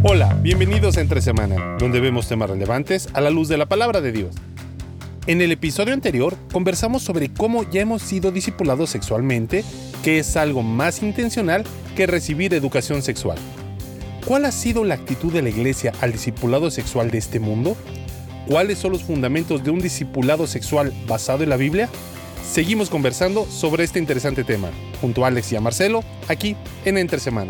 Hola, bienvenidos a Entre Semana, donde vemos temas relevantes a la luz de la palabra de Dios. En el episodio anterior conversamos sobre cómo ya hemos sido discipulados sexualmente, que es algo más intencional que recibir educación sexual. ¿Cuál ha sido la actitud de la iglesia al discipulado sexual de este mundo? ¿Cuáles son los fundamentos de un discipulado sexual basado en la Biblia? Seguimos conversando sobre este interesante tema, junto a Alex y a Marcelo, aquí en Entre Semana.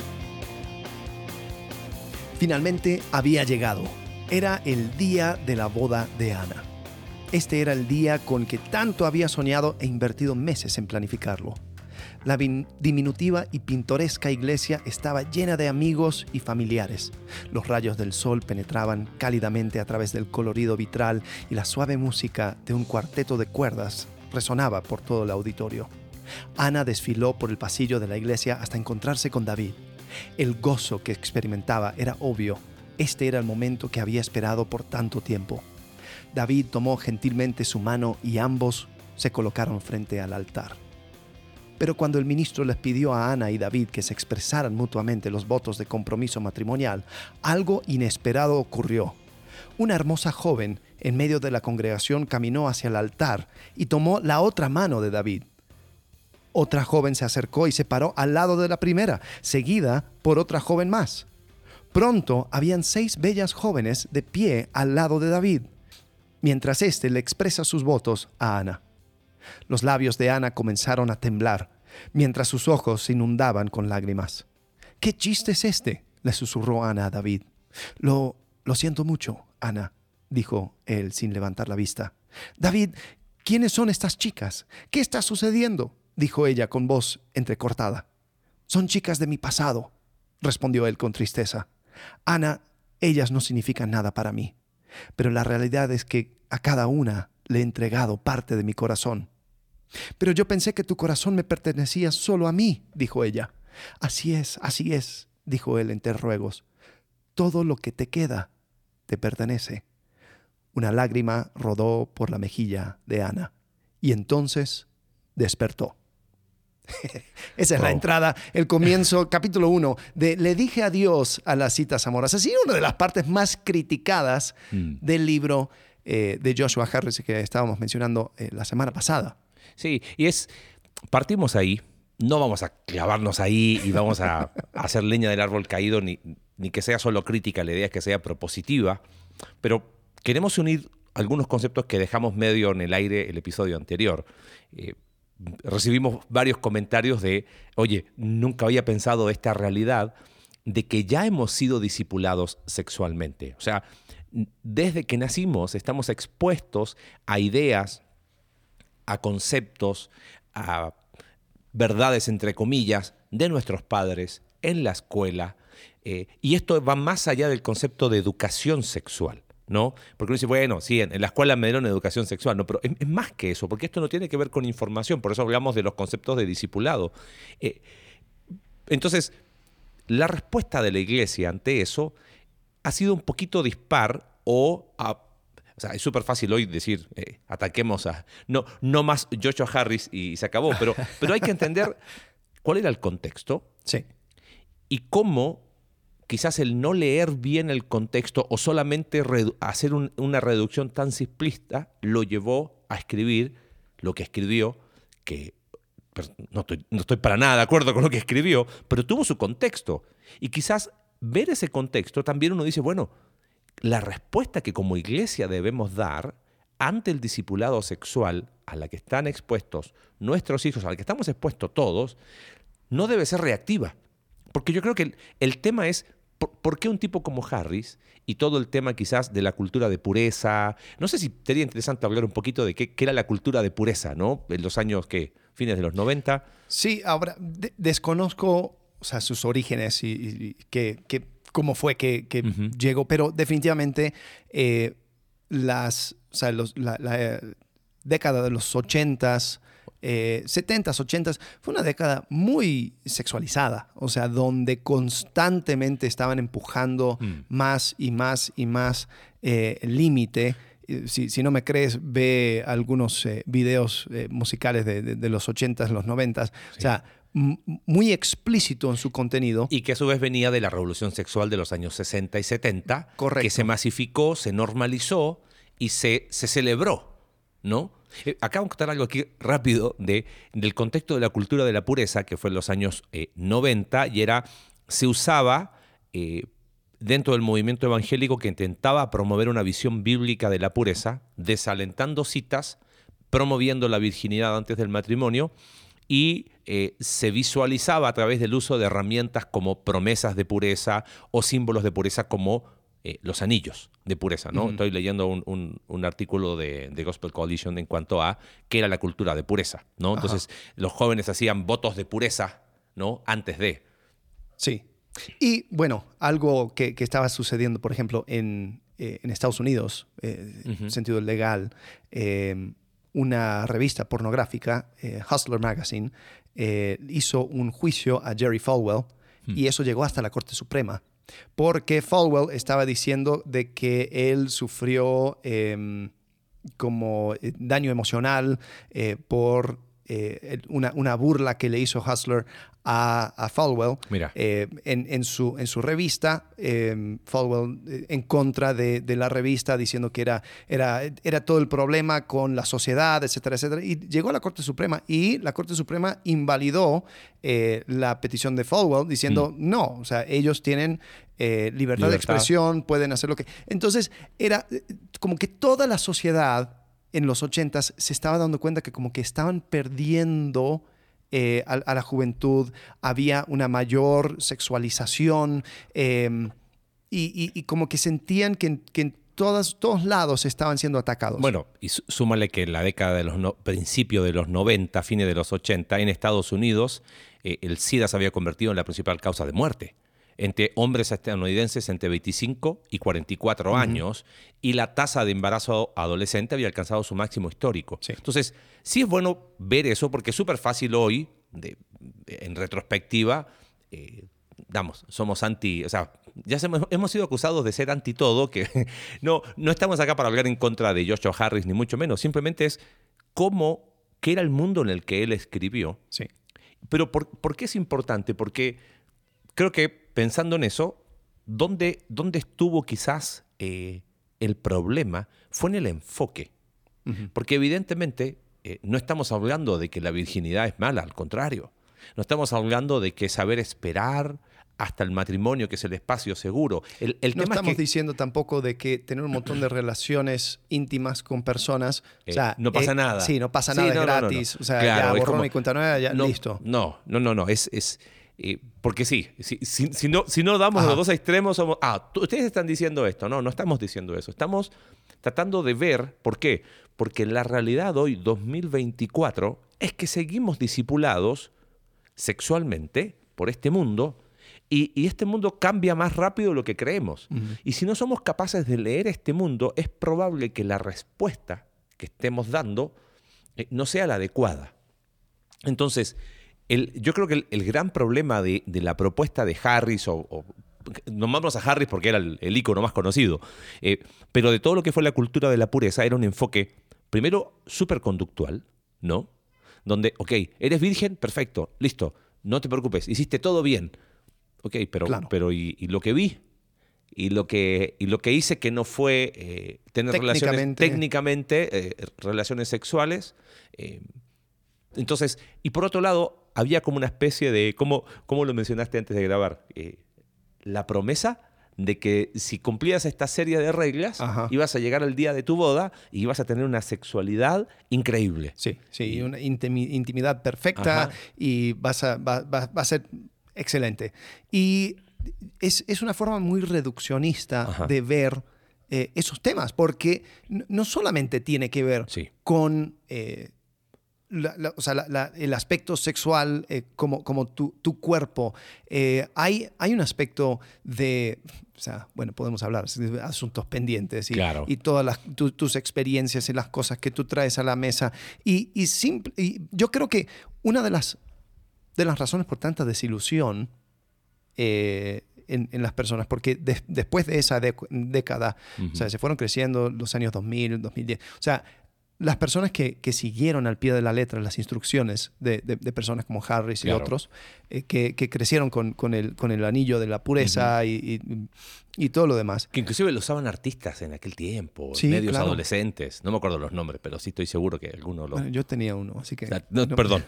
Finalmente había llegado. Era el día de la boda de Ana. Este era el día con que tanto había soñado e invertido meses en planificarlo. La diminutiva y pintoresca iglesia estaba llena de amigos y familiares. Los rayos del sol penetraban cálidamente a través del colorido vitral y la suave música de un cuarteto de cuerdas resonaba por todo el auditorio. Ana desfiló por el pasillo de la iglesia hasta encontrarse con David. El gozo que experimentaba era obvio. Este era el momento que había esperado por tanto tiempo. David tomó gentilmente su mano y ambos se colocaron frente al altar. Pero cuando el ministro les pidió a Ana y David que se expresaran mutuamente los votos de compromiso matrimonial, algo inesperado ocurrió. Una hermosa joven en medio de la congregación caminó hacia el altar y tomó la otra mano de David. Otra joven se acercó y se paró al lado de la primera, seguida por otra joven más. Pronto habían 6 bellas jóvenes de pie al lado de David, mientras éste le expresa sus votos a Ana. Los labios de Ana comenzaron a temblar, mientras sus ojos se inundaban con lágrimas. «¿Qué chiste es este?», le susurró Ana a David. Lo siento mucho, Ana», dijo él sin levantar la vista. «David, ¿quiénes son estas chicas? ¿Qué está sucediendo?», dijo ella con voz entrecortada. «Son chicas de mi pasado», respondió él con tristeza. «Ana, ellas no significan nada para mí, pero la realidad es que a cada una le he entregado parte de mi corazón». «Pero yo pensé que tu corazón me pertenecía solo a mí», dijo ella. Así es», dijo él entre ruegos. «Todo lo que te queda te pertenece». Una lágrima rodó por la mejilla de Ana y entonces despertó. Esa es la entrada, el comienzo, capítulo 1 de Le dije adiós a las citas amorosas. Ha una de las partes más criticadas del libro de Joshua Harris que estábamos mencionando la semana pasada. Sí, y partimos ahí, no vamos a clavarnos ahí y vamos a hacer leña del árbol caído, ni que sea solo crítica, la idea es que sea propositiva, pero queremos unir algunos conceptos que dejamos medio en el aire el episodio anterior. Recibimos varios comentarios de, oye, nunca había pensado esta realidad de que ya hemos sido discipulados sexualmente. O sea, desde que nacimos estamos expuestos a ideas, a conceptos, a verdades entre comillas de nuestros padres en la escuela. Y esto va más allá del concepto de educación sexual, ¿no? Porque uno dice, bueno, sí, en la escuela me dieron educación sexual, no, pero es más que eso, porque esto no tiene que ver con información, por eso hablamos de los conceptos de discipulado. Entonces, la respuesta de la iglesia ante eso ha sido un poquito dispar o sea, es súper fácil hoy decir, ataquemos a... No más Joshua Harris y se acabó, pero hay que entender cuál era el contexto. Sí. Y cómo quizás el no leer bien el contexto o solamente hacer una reducción tan simplista lo llevó a escribir lo que escribió, que no estoy para nada de acuerdo con lo que escribió, pero tuvo su contexto. Y quizás ver ese contexto también uno dice, bueno, la respuesta que como iglesia debemos dar ante el discipulado sexual a la que están expuestos nuestros hijos, a la que estamos expuestos todos, no debe ser reactiva. Porque yo creo que el tema es, ¿por qué un tipo como Harris y todo el tema quizás de la cultura de pureza? No sé si sería interesante hablar un poquito de qué era la cultura de pureza, ¿no? En los años, fines de los 90. Sí, ahora desconozco, o sea, sus orígenes y cómo fue que llegó, pero definitivamente la década de los 80s, 70s, 80s, fue una década muy sexualizada, o sea, donde constantemente estaban empujando más y más y más el límite. Si no me crees, ve algunos videos musicales de los 80s, los 90s. Sí. O sea, muy explícito en su contenido. Y que a su vez venía de la revolución sexual de los años 60 y 70, Correcto. que se masificó, se normalizó y se celebró, ¿no? Acá vamos a contar algo aquí rápido del contexto de la cultura de la pureza, que fue en los años 90, y se usaba dentro del movimiento evangélico que intentaba promover una visión bíblica de la pureza, desalentando citas, promoviendo la virginidad antes del matrimonio, y se visualizaba a través del uso de herramientas como promesas de pureza o símbolos de pureza como los anillos de pureza, ¿no? Estoy leyendo un artículo de Gospel Coalition en cuanto a qué era la cultura de pureza, ¿no? Entonces, los jóvenes hacían votos de pureza, ¿no? Antes de. Sí. Y bueno, algo que estaba sucediendo, por ejemplo, en Estados Unidos, en sentido legal, una revista pornográfica, Hustler Magazine, hizo un juicio a Jerry Falwell y eso llegó hasta la Corte Suprema, porque Falwell estaba diciendo de que él sufrió como daño emocional por una burla que le hizo Hustler a Falwell. Mira. En su revista, Falwell en contra de la revista, diciendo que era todo el problema con la sociedad, etcétera, etcétera. Y llegó a la Corte Suprema y la Corte Suprema invalidó la petición de Falwell diciendo no, o sea, ellos tienen libertad de expresión, pueden hacer lo que... Entonces, era como que toda la sociedad en los 80s se estaba dando cuenta que como que estaban perdiendo a la juventud, había una mayor sexualización y como que sentían que en todos lados estaban siendo atacados. Bueno, y súmale que en la década de principio de los 90, fines de los 80, en Estados Unidos, el SIDA se había convertido en la principal causa de muerte entre hombres estadounidenses entre 25 y 44 años, y la tasa de embarazo adolescente había alcanzado su máximo histórico. Sí. Entonces, sí es bueno ver eso, porque es súper fácil hoy, en retrospectiva, somos anti... O sea, ya hemos sido acusados de ser anti todo, que no estamos acá para hablar en contra de Joshua Harris, ni mucho menos. Simplemente es qué era el mundo en el que él escribió. Sí. Pero ¿por qué es importante? Porque creo que pensando en eso, ¿dónde estuvo quizás el problema? Fue en el enfoque. Porque evidentemente no estamos hablando de que la virginidad es mala, al contrario. No estamos hablando de que saber esperar hasta el matrimonio, que es el espacio seguro. El no tema estamos es que, diciendo tampoco de que tener un montón de relaciones íntimas con personas, o sea, no pasa nada. Sí, no pasa nada, es gratis. No. O sea, claro, ya borrón y cuenta nueva, ya listo. No. Porque si no damos los dos extremos, somos... ustedes están diciendo esto. No estamos diciendo eso. Estamos tratando de ver por qué. Porque la realidad hoy, 2024, es que seguimos discipulados sexualmente por este mundo y este mundo cambia más rápido de lo que creemos. Y si no somos capaces de leer este mundo, es probable que la respuesta que estemos dando no sea la adecuada. Entonces, yo creo que el gran problema de la propuesta de Harris, nombramos a Harris porque era el ícono más conocido, pero de todo lo que fue la cultura de la pureza, era un enfoque, primero, súper conductual, ¿no? Donde, eres virgen, perfecto, listo, no te preocupes, hiciste todo bien. Pero, claro. ¿Y lo que vi? Y lo que hice que no fue tener técnicamente relaciones sexuales. Entonces, y por otro lado, había como una especie de, ¿cómo lo mencionaste antes de grabar? La promesa de que si cumplías esta serie de reglas, ibas a llegar al día de tu boda y ibas a tener una sexualidad increíble. Sí, una intimidad perfecta. Y va a ser excelente. Y es una forma muy reduccionista de ver esos temas, porque no solamente tiene que ver con el aspecto sexual como tu cuerpo. Hay un aspecto de, podemos hablar de asuntos pendientes y todas tus experiencias y las cosas que tú traes a la mesa. Y yo creo que una de las razones por tanta desilusión en las personas, porque después de esa década, se fueron creciendo los años 2000, 2010, las personas que siguieron al pie de la letra las instrucciones de personas como Harris y Claro. otros, que crecieron con el anillo de la pureza y todo lo demás. Que inclusive lo usaban artistas en aquel tiempo, Sí, medios claro. adolescentes. No me acuerdo los nombres, pero sí estoy seguro que alguno lo... Bueno, yo tenía uno, así que... No, no- perdón.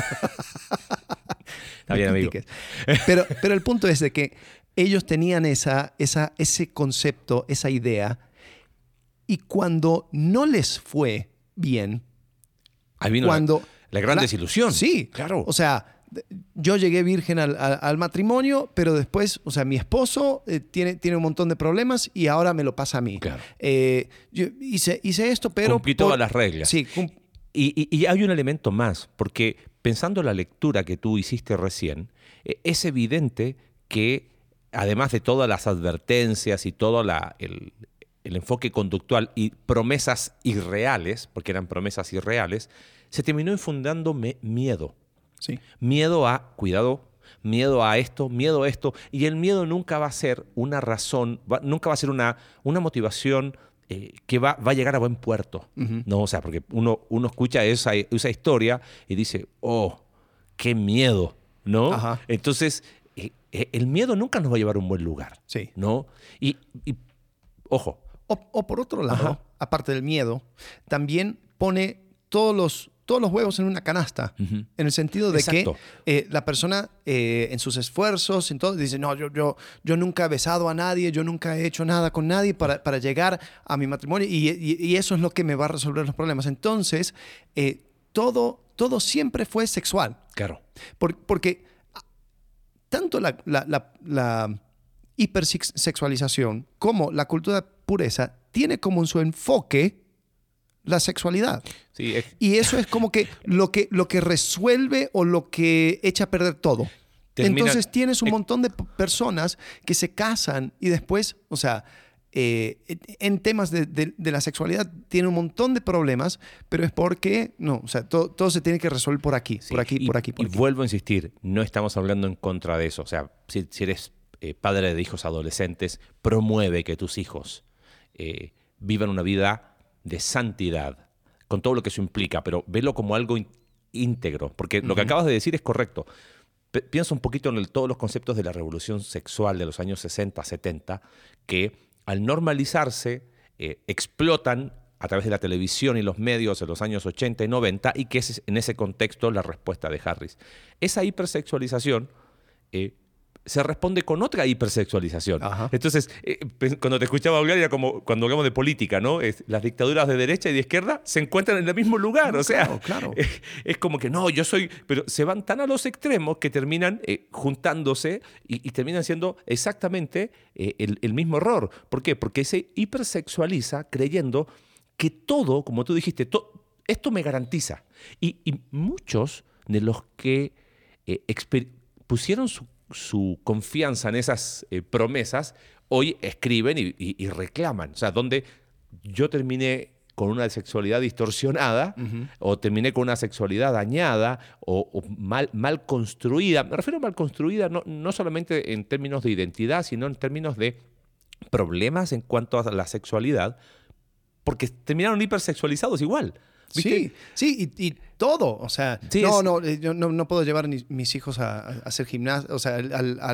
Está bien, amigo. critiques. Pero el punto es de que ellos tenían ese concepto, esa idea, y cuando no les fue bien, Ahí vino cuando... la gran desilusión. Sí, Claro. O sea, yo llegué virgen al matrimonio, pero después, o sea, mi esposo tiene un montón de problemas y ahora me lo pasa a mí. Claro. Yo hice esto, pero... Cumplí todas las reglas. Sí, Y hay un elemento más, porque pensando en la lectura que tú hiciste recién, es evidente que además de todas las advertencias y todo el enfoque conductual y promesas irreales, porque eran promesas irreales, se terminó infundando miedo. sí. Miedo a, cuidado, miedo a esto, miedo a esto. Y el miedo nunca va a ser una razón, nunca va a ser una motivación que va a llegar a buen puerto. No, o sea, porque uno escucha esa historia y dice, oh, qué miedo, ¿no? Ajá. Entonces, el miedo nunca nos va a llevar a un buen lugar, Sí. ¿no? Y ojo, O por otro lado, Ajá. aparte del miedo, también pone todos los huevos en una canasta. Ujú. En el sentido de Exacto. que la persona en sus esfuerzos, en todo, dice, no, yo nunca he besado a nadie, yo nunca he hecho nada con nadie para llegar a mi matrimonio y eso es lo que me va a resolver los problemas. Entonces, todo siempre fue sexual. claro. Porque tanto la hipersexualización como la cultura de pureza tiene como en su enfoque la sexualidad. Sí, Y eso es como que lo que resuelve o lo que echa a perder todo. Termina- Entonces tienes un montón de personas que se casan y después, o sea, en temas de la sexualidad tiene un montón de problemas, pero es porque, no, o sea, todo se tiene que resolver por aquí, Sí, por aquí, y, por aquí, por y aquí. vuelvo a insistir, no estamos hablando en contra de eso. O sea, si eres padre de hijos adolescentes, promueve que tus hijos vivan una vida de santidad, con todo lo que eso implica, pero velo como algo íntegro, porque lo que acabas de decir es correcto. Piensa un poquito en todos los conceptos de la revolución sexual de los años 60, 70, que al normalizarse explotan a través de la televisión y los medios en los años 80 y 90, y que es en ese contexto la respuesta de Harris. Esa hipersexualización se responde con otra hipersexualización. Ajá. Entonces, cuando te escuchaba hablar era como cuando hablamos de política, ¿no? Las dictaduras de derecha y de izquierda se encuentran en el mismo lugar. No, o sea, claro. es como que no, yo soy... Pero se van tan a los extremos que terminan juntándose y terminan siendo exactamente el mismo error. ¿Por qué? Porque se hipersexualiza creyendo que todo, como tú dijiste, esto me garantiza. Y muchos de los que pusieron su confianza en esas promesas, hoy escriben y reclaman. O sea, donde yo terminé con una sexualidad distorsionada, o terminé con una sexualidad dañada, o mal construida. Me refiero a mal construida no solamente en términos de identidad, sino en términos de problemas en cuanto a la sexualidad, porque terminaron hipersexualizados igual. ¿Viste? Sí, y todo. O sea, Sí, yo no puedo llevar mis hijos a hacer gimnasia, o sea,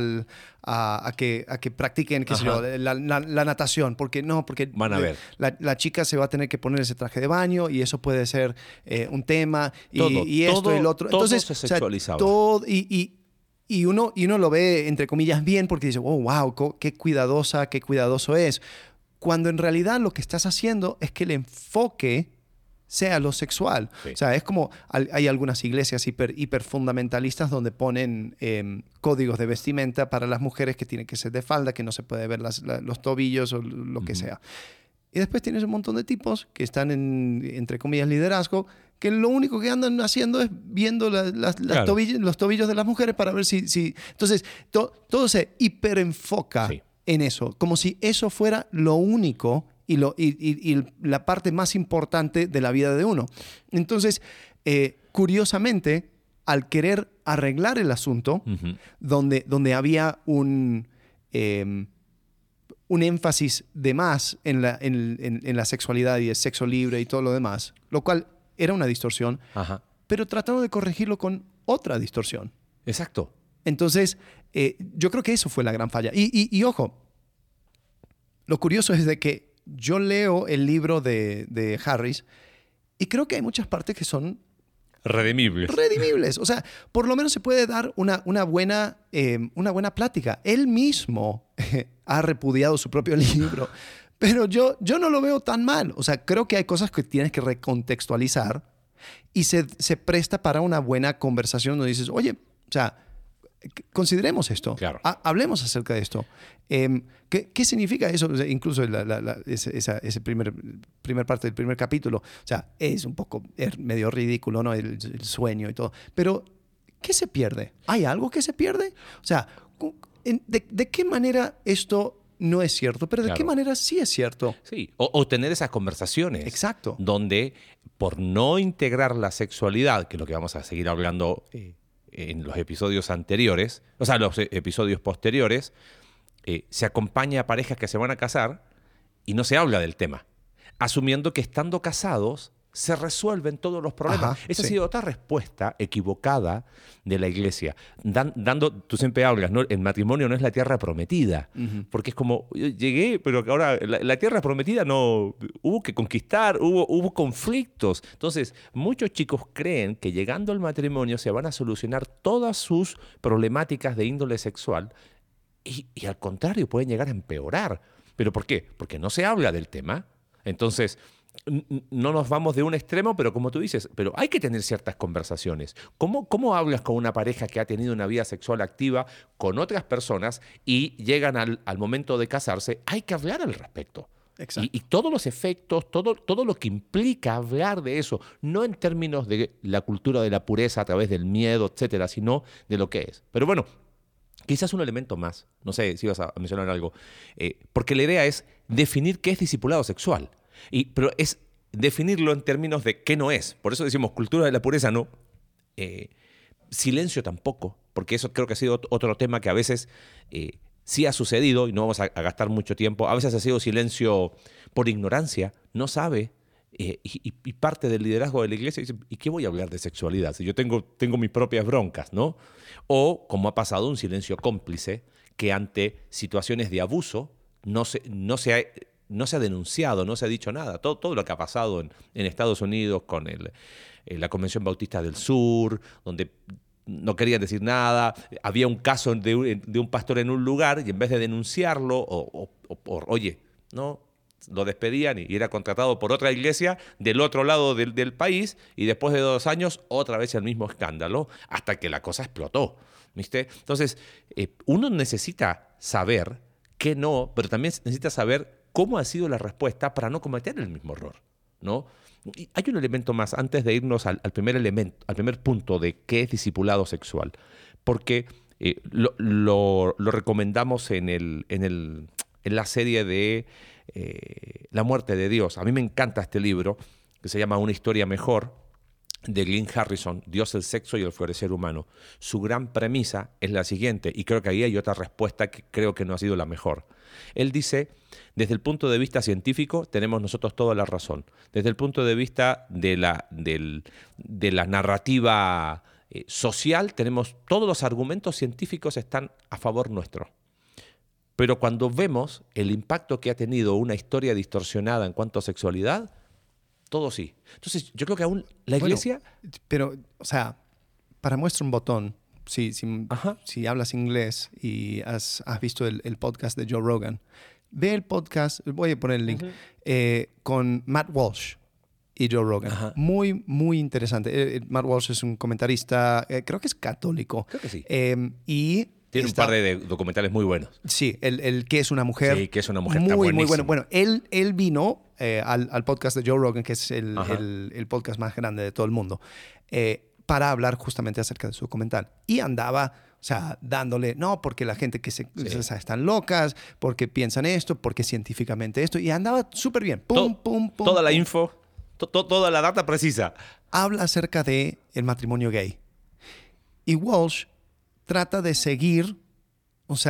a que practiquen, qué sé yo, Ajá. la natación. Porque Van a ver. La chica se va a tener que poner ese traje de baño y eso puede ser un tema Todo, y esto todo- y lo otro. todo Entonces, se o sea, sexualizaba. todo y uno lo ve, entre comillas, bien porque dice, oh, wow, qué cuidadoso es. Cuando en realidad lo que estás haciendo es que el enfoque sea lo sexual. Sí. O sea, es como hay algunas iglesias hiper fundamentalistas donde ponen códigos de vestimenta para las mujeres que tienen que ser de falda, que no se puede ver los tobillos o lo que sea. Y después tienes un montón de tipos que están entre comillas, liderazgo, que lo único que andan haciendo es viendo Claro. los tobillos de las mujeres para ver si... Entonces, todo se hiperenfoca Sí. en eso, como si eso fuera lo único y la parte más importante de la vida de uno. Entonces, curiosamente, al querer arreglar el asunto, Ujú. donde había un énfasis de más en la sexualidad y el sexo libre y todo lo demás, lo cual era una distorsión, Ajá. pero tratando de corregirlo con otra distorsión. Exacto. Entonces, yo creo que eso fue la gran falla. Y ojo, lo curioso es de que yo leo el libro de Harris y creo que hay muchas partes que son redimibles. O sea, por lo menos se puede dar una buena plática. Él mismo ha repudiado su propio libro, pero yo no lo veo tan mal. O sea, creo que hay cosas que tienes que recontextualizar y se presta para una buena conversación donde dices, oye, o sea, consideremos esto. Claro. Hablemos acerca de esto. ¿Qué significa eso? O sea, incluso ese primer parte del primer capítulo. O sea, es un poco medio ridículo, ¿no? El sueño y todo. Pero, ¿qué se pierde? ¿Hay algo que se pierde? O sea, ¿de qué manera esto no es cierto? Pero ¿de qué manera sí es cierto? Sí, o tener esas conversaciones. Exacto. Donde, por no integrar la sexualidad, que es lo que vamos a seguir hablando en los episodios anteriores, o sea, los episodios posteriores, se acompaña a parejas que se van a casar y no se habla del tema, asumiendo que estando casados se resuelven todos los problemas. Ajá, Esa sí. ha sido otra respuesta equivocada de la iglesia. Tú siempre hablas, ¿no? El matrimonio no es la tierra prometida, porque es como, yo llegué, pero que ahora la tierra prometida no, hubo que conquistar, hubo conflictos. Entonces, muchos chicos creen que llegando al matrimonio se van a solucionar todas sus problemáticas de índole sexual y al contrario, pueden llegar a empeorar. ¿Pero por qué? Porque no se habla del tema. Entonces, no nos vamos de un extremo, pero como tú dices, pero hay que tener ciertas conversaciones. ¿Cómo hablas con una pareja que ha tenido una vida sexual activa con otras personas y llegan al momento de casarse? Hay que hablar al respecto. Exacto. Y todos los efectos, todo lo que implica hablar de eso, no en términos de la cultura de la pureza a través del miedo, etcétera, sino de lo que es. Pero bueno, quizás un elemento más, no sé si vas a mencionar algo, porque la idea es definir qué es discipulado sexual. Pero es definirlo en términos de qué no es. Por eso decimos cultura de la pureza no. Silencio tampoco, porque eso creo que ha sido otro tema que a veces sí ha sucedido y no vamos a gastar mucho tiempo. A veces ha sido silencio por ignorancia, no sabe. Y parte del liderazgo de la iglesia dice, ¿y qué voy a hablar de sexualidad? Si yo tengo mis propias broncas, ¿no? O, como ha pasado, un silencio cómplice que ante situaciones de abuso no se ha denunciado, no se ha dicho nada. Todo lo que ha pasado en Estados Unidos con la Convención Bautista del Sur, donde no querían decir nada. Había un caso de un pastor en un lugar y en vez de denunciarlo, oye, no, lo despedían y era contratado por otra iglesia del otro lado del país y después de 2 años otra vez el mismo escándalo hasta que la cosa explotó, ¿viste? Entonces, uno necesita saber que no, pero también necesita saber cómo ha sido la respuesta para no cometer el mismo error, ¿no? Y hay un elemento más antes de irnos al primer punto de qué es discipulado sexual, porque lo recomendamos en la serie de La muerte de Dios. A mí me encanta este libro que se llama Una historia mejor, de Glynn Harrison, Dios, el sexo y el florecer humano. Su gran premisa es la siguiente, y creo que ahí hay otra respuesta que creo que no ha sido la mejor. Él dice, desde el punto de vista científico tenemos nosotros toda la razón. Desde el punto de vista de la narrativa social, tenemos todos los argumentos científicos están a favor nuestro. Pero cuando vemos el impacto que ha tenido una historia distorsionada en cuanto a sexualidad, todo sí. Entonces, yo creo que aún la iglesia... Bueno, pero, o sea, para muestra un botón, si hablas inglés y has visto el podcast de Joe Rogan, ve el podcast, voy a poner el link, con Matt Walsh y Joe Rogan. Ajá. Muy, muy interesante. Matt Walsh es un comentarista, creo que es católico. Creo que sí. Y tiene un par de documentales muy buenos. Sí, el que es una mujer. Sí, que es una mujer. Muy, está muy buenísimo. bueno. Bueno, él vino al podcast de Joe Rogan, que es el podcast más grande de todo el mundo, para hablar justamente acerca de su documental. Y andaba, o sea, dándole, no, porque la gente que están locas, porque piensan esto, porque científicamente esto. Y andaba súper bien. Pum. Toda la info, toda la data precisa. Habla acerca de el matrimonio gay. Y Walsh trata de seguir, o sea,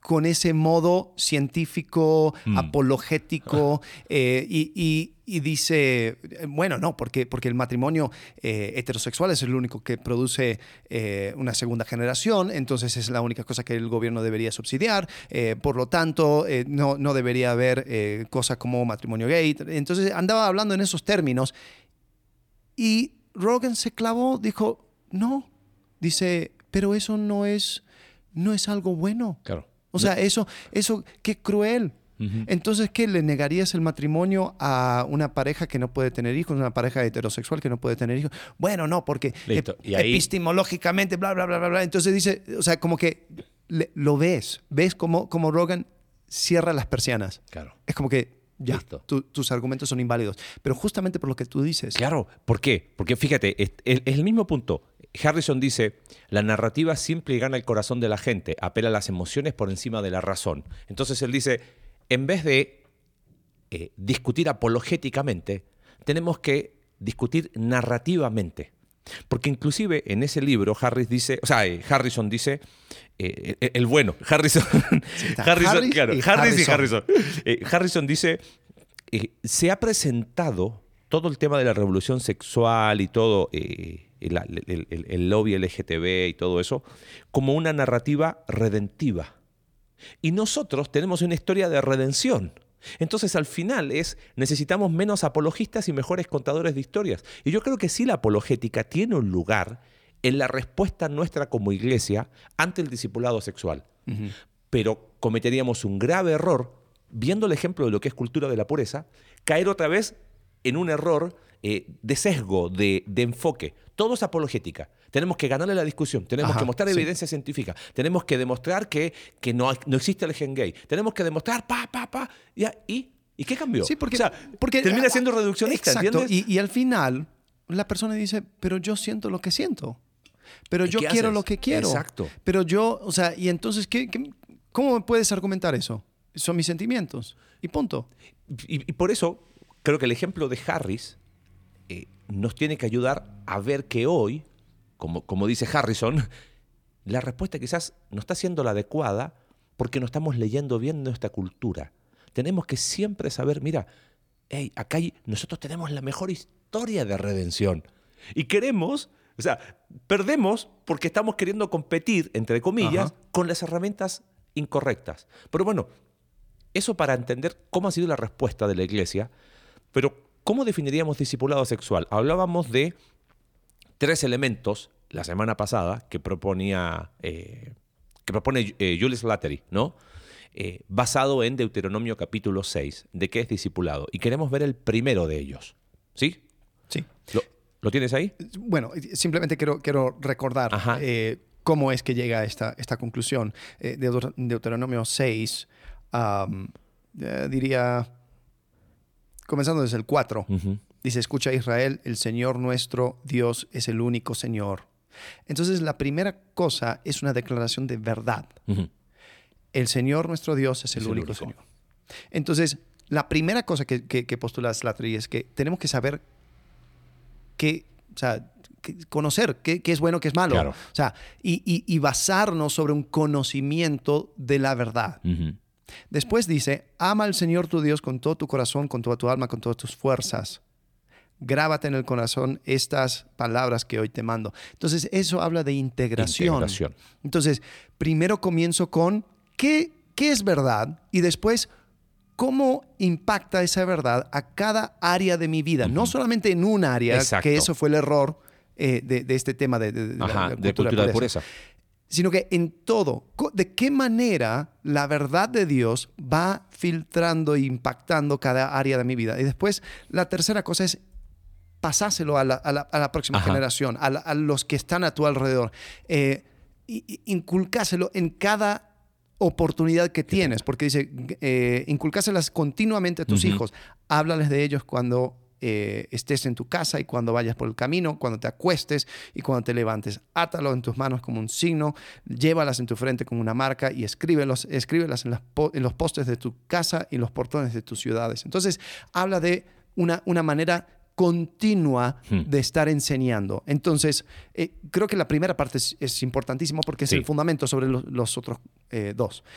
con ese modo científico, apologético, y dice, bueno, no, porque el matrimonio heterosexual es el único que produce una segunda generación, entonces es la única cosa que el gobierno debería subsidiar, por lo tanto, no debería haber cosa como matrimonio gay. Entonces andaba hablando en esos términos, y Rogan se clavó, dijo, no, dice, pero eso no es algo bueno. Claro. O sea, eso, qué cruel. Entonces, ¿qué? ¿Le negarías el matrimonio a una pareja que no puede tener hijos, una pareja heterosexual que no puede tener hijos? Bueno, no, porque Y ahí, epistemológicamente, bla, bla, bla, bla, bla. Entonces dice, o sea, como que lo ves como Rogan cierra las persianas. Claro. Es como que ya, Listo. tus argumentos son inválidos. Pero justamente por lo que tú dices. Claro, ¿por qué? Porque fíjate, es el mismo punto. Harrison dice, la narrativa simple gana el corazón de la gente, apela a las emociones por encima de la razón. Entonces él dice, en vez de discutir apologéticamente, tenemos que discutir narrativamente. Porque inclusive en ese libro Harrison dice, el bueno, Harrison, Harrison dice, se ha presentado todo el tema de la revolución sexual y todo el lobby LGTB y todo eso como una narrativa redentiva. Y nosotros tenemos una historia de redención. Entonces, al final necesitamos menos apologistas y mejores contadores de historias. Y yo creo que sí la apologética tiene un lugar en la respuesta nuestra como iglesia ante el discipulado sexual. Pero cometeríamos un grave error, viendo el ejemplo de lo que es cultura de la pureza, caer otra vez en un error de sesgo, de enfoque. Todo es apologética. Tenemos que ganarle la discusión, tenemos que mostrar evidencia científica, tenemos que demostrar que no existe el gen gay, tenemos que demostrar ¿y qué cambió? Sí, porque termina siendo reduccionista, exacto, ¿entiendes? Y al final la persona dice, pero yo siento lo que siento, pero yo quiero haces? lo que quiero. Exacto. Pero yo, o sea, y entonces, ¿cómo me puedes argumentar eso? Son mis sentimientos y punto. Y por eso creo que el ejemplo de Harris nos tiene que ayudar a ver que hoy, como dice Harrison, la respuesta quizás no está siendo la adecuada porque no estamos leyendo bien nuestra cultura. Tenemos que siempre saber, mira, acá nosotros tenemos la mejor historia de redención. Y perdemos porque estamos queriendo competir, entre comillas, con las herramientas incorrectas. Pero bueno, eso para entender cómo ha sido la respuesta de la iglesia. Pero, ¿cómo definiríamos discipulado sexual? Hablábamos de 3 elementos la semana pasada que propone Julius Slattery, ¿no? Basado en Deuteronomio capítulo 6, de qué es discipulado. Y queremos ver el primero de ellos. ¿Sí? Sí. ¿Lo tienes ahí? Bueno, simplemente quiero recordar cómo es que llega a esta conclusión. Deuteronomio 6, diría, comenzando desde el 4, dice, escucha Israel, el Señor nuestro Dios es el único Señor. Entonces, la primera cosa es una declaración de verdad. El Señor nuestro Dios es el único Señor. Entonces, la primera cosa que postula Slattery es que tenemos que saber conocer qué es bueno, qué es malo. Claro. O sea, y basarnos sobre un conocimiento de la verdad. Después dice, ama al Señor tu Dios con todo tu corazón, con toda tu alma, con todas tus fuerzas. Grábate en el corazón estas palabras que hoy te mando. Entonces, eso habla de integración. Entonces, primero comienzo con qué es verdad y después cómo impacta esa verdad a cada área de mi vida. No solamente en un área, que eso fue el error de este tema de cultura de pureza. Sino que en todo, de qué manera la verdad de Dios va filtrando e impactando cada área de mi vida. Y después, la tercera cosa es pasárselo a la próxima generación, a los que están a tu alrededor. Inculcáselo en cada oportunidad que tienes, porque dice, inculcáselas continuamente a tus hijos. Háblales de ellos cuando estés en tu casa y cuando vayas por el camino, cuando te acuestes y cuando te levantes. Átalo en tus manos como un signo, llévalas en tu frente como una marca y escríbelas en los postes de tu casa y en los portones de tus ciudades. Entonces, habla de una manera continua de estar enseñando. Entonces, creo que la primera parte es importantísima porque es el fundamento sobre los otros 2.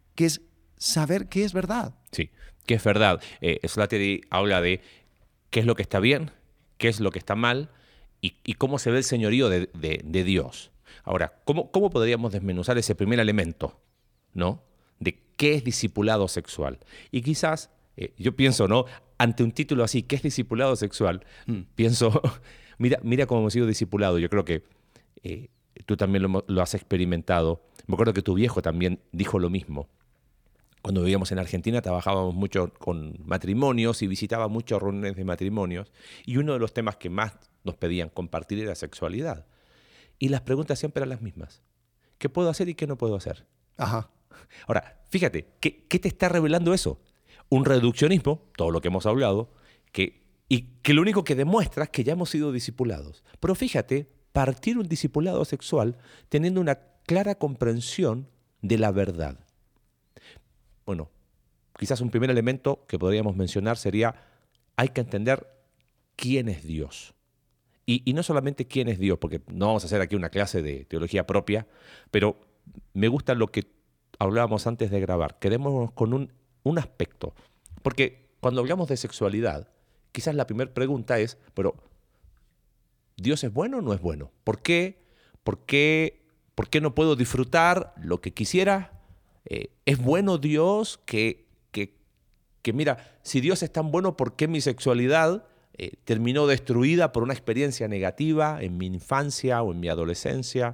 que es saber qué es verdad. Sí, que es verdad. Slattery habla de qué es lo que está bien, qué es lo que está mal y cómo se ve el señorío de Dios. Ahora, ¿cómo podríamos desmenuzar ese primer elemento, ¿no? De qué es discipulado sexual? Y quizás, yo pienso, ¿no? Ante un título así, ¿qué es discipulado sexual? Pienso, mira cómo hemos sido discipulados. Yo creo que tú también lo has experimentado. Me acuerdo que tu viejo también dijo lo mismo. Cuando vivíamos en Argentina trabajábamos mucho con matrimonios y visitaba muchas reuniones de matrimonios. Y uno de los temas que más nos pedían compartir era sexualidad. Y las preguntas siempre eran las mismas. ¿Qué puedo hacer y qué no puedo hacer? Ajá. Ahora, fíjate, ¿qué te está revelando eso? Un reduccionismo, todo lo que hemos hablado, y que lo único que demuestra es que ya hemos sido discipulados. Pero fíjate, partir un discipulado sexual teniendo una clara comprensión de la verdad. Bueno, quizás un primer elemento que podríamos mencionar sería, hay que entender quién es Dios. Y no solamente quién es Dios, porque no vamos a hacer aquí una clase de teología propia, pero me gusta lo que hablábamos antes de grabar. Quedémonos con un aspecto. Porque cuando hablamos de sexualidad, quizás la primera pregunta es, pero ¿Dios es bueno o no es bueno? ¿Por qué no puedo disfrutar lo que quisiera? ¿Es bueno Dios que mira, si Dios es tan bueno, ¿por qué mi sexualidad terminó destruida por una experiencia negativa en mi infancia o en mi adolescencia?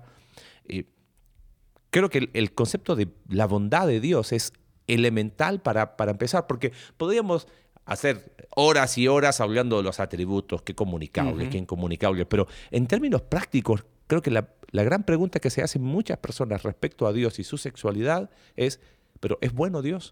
Creo que el concepto de la bondad de Dios es elemental para empezar, porque podríamos hacer horas y horas hablando de los atributos, qué comunicables, qué incomunicables, pero en términos prácticos, creo que la gran pregunta que se hacen muchas personas respecto a Dios y su sexualidad es, ¿pero es bueno Dios?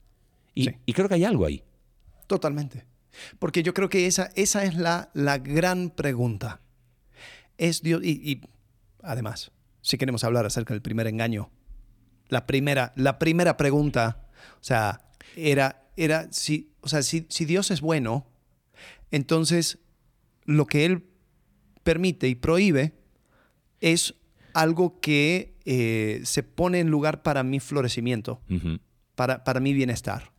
Y creo que hay algo ahí. Totalmente. Porque yo creo que esa es la gran pregunta. Es Dios, y además, si queremos hablar acerca del primer engaño, la primera pregunta, o sea, era si Dios es bueno, entonces lo que Él permite y prohíbe es algo que se pone en lugar para mi florecimiento, para mi bienestar.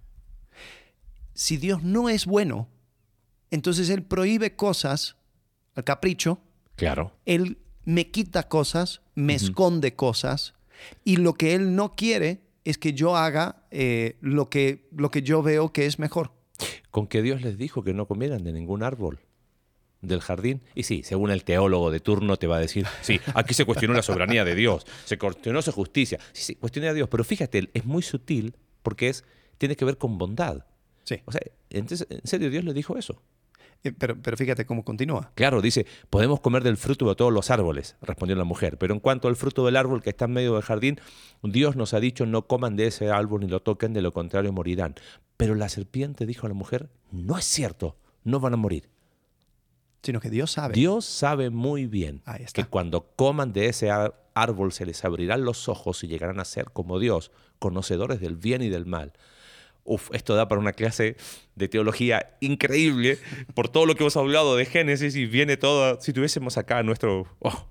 Si Dios no es bueno, entonces Él prohíbe cosas al capricho. Claro. Él me quita cosas, me esconde cosas, y lo que Él no quiere es que yo haga lo que yo veo que es mejor. Con que Dios les dijo que no comieran de ningún árbol del jardín. Y sí, según el teólogo de turno te va a decir, sí, aquí se cuestionó la soberanía de Dios, se cuestionó su justicia. Sí, cuestionó a Dios, pero fíjate, es muy sutil porque tiene que ver con bondad. Sí. O sea, entonces, ¿en serio Dios le dijo eso? Pero fíjate cómo continúa. Claro, dice, podemos comer del fruto de todos los árboles, respondió la mujer, pero en cuanto al fruto del árbol que está en medio del jardín, Dios nos ha dicho, no coman de ese árbol ni lo toquen, de lo contrario morirán. Pero la serpiente dijo a la mujer, no es cierto, no van a morir. Sino que Dios sabe. Dios sabe muy bien que cuando coman de ese árbol se les abrirán los ojos y llegarán a ser como Dios, conocedores del bien y del mal. Esto da para una clase de teología increíble por todo lo que hemos hablado de Génesis y viene todo. Si tuviésemos acá a nuestro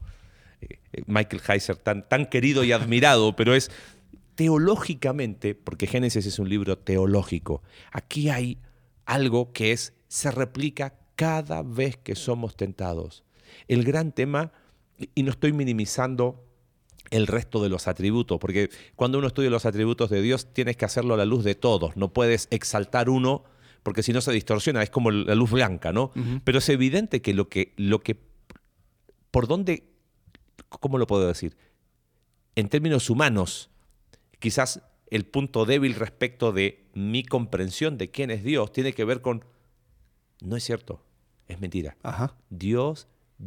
Michael Heiser, tan querido y admirado, pero es teológicamente, porque Génesis es un libro teológico. Aquí hay algo que se replica cada vez que somos tentados. El gran tema, y no estoy minimizando el resto de los atributos, porque cuando uno estudia los atributos de Dios tienes que hacerlo a la luz de todos, no puedes exaltar uno porque si no se distorsiona, es como la luz blanca, ¿no? Pero es evidente que lo que por dónde, ¿cómo lo puedo decir? En términos humanos, quizás el punto débil respecto de mi comprensión de quién es Dios tiene que ver con, no es cierto, es mentira. Ajá. Dios,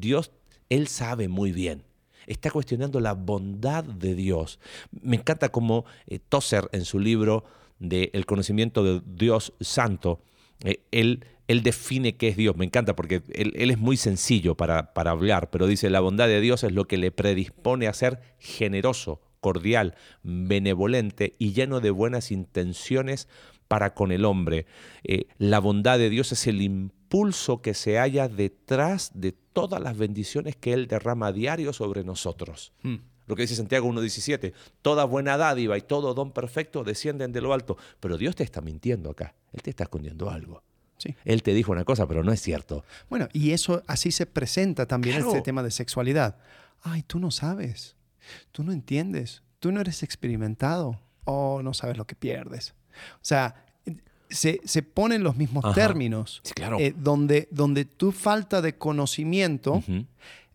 Él sabe muy bien. Está cuestionando la bondad de Dios. Me encanta cómo Tozer, en su libro de El conocimiento de Dios Santo, él define qué es Dios. Me encanta porque él es muy sencillo para hablar, pero dice, la bondad de Dios es lo que le predispone a ser generoso, cordial, benevolente y lleno de buenas intenciones para con el hombre. La bondad de Dios es el impulso que se halla detrás de todas las bendiciones que Él derrama a diario sobre nosotros. Lo que dice Santiago 1:17, toda buena dádiva y todo don perfecto descienden de lo alto. Pero Dios te está mintiendo acá. Él te está escondiendo algo. Sí. Él te dijo una cosa, pero no es cierto. Bueno, y eso así se presenta también Claro. este tema de sexualidad. Ay, tú no sabes, tú no entiendes, tú no eres experimentado, o no sabes lo que pierdes. O sea, se ponen los mismos Ajá. términos, Sí, claro. donde tu falta de conocimiento, Ujú.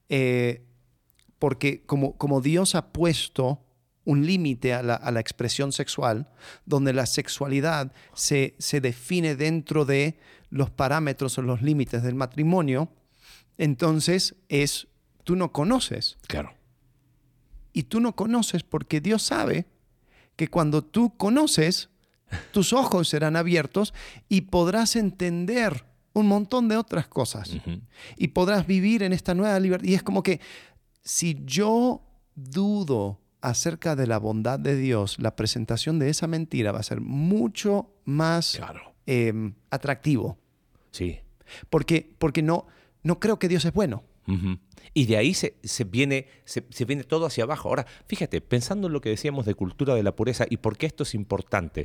porque como Dios ha puesto un límite a la expresión sexual, donde la sexualidad se define dentro de los parámetros o los límites del matrimonio, entonces tú no conoces. Claro. Y tú no conoces porque Dios sabe que cuando tú conoces, tus ojos serán abiertos y podrás entender un montón de otras cosas. Ujú. Y podrás vivir en esta nueva libertad. Y es como que si yo dudo acerca de la bondad de Dios, la presentación de esa mentira va a ser mucho más Claro. atractivo. Sí. Porque no creo que Dios es bueno. Ujú. Y de ahí se viene todo hacia abajo. Ahora, fíjate, pensando en lo que decíamos de cultura de la pureza y por qué esto es importante.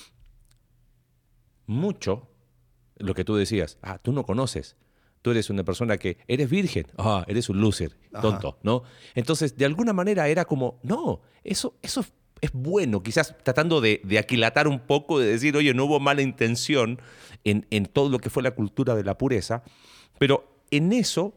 Mucho, lo que tú decías, tú no conoces. Tú eres una persona que eres virgen, eres un loser, tonto, ¿no? Entonces, de alguna manera era como, no, eso es bueno, quizás tratando de aquilatar un poco, de decir, oye, no hubo mala intención en todo lo que fue la cultura de la pureza, pero en eso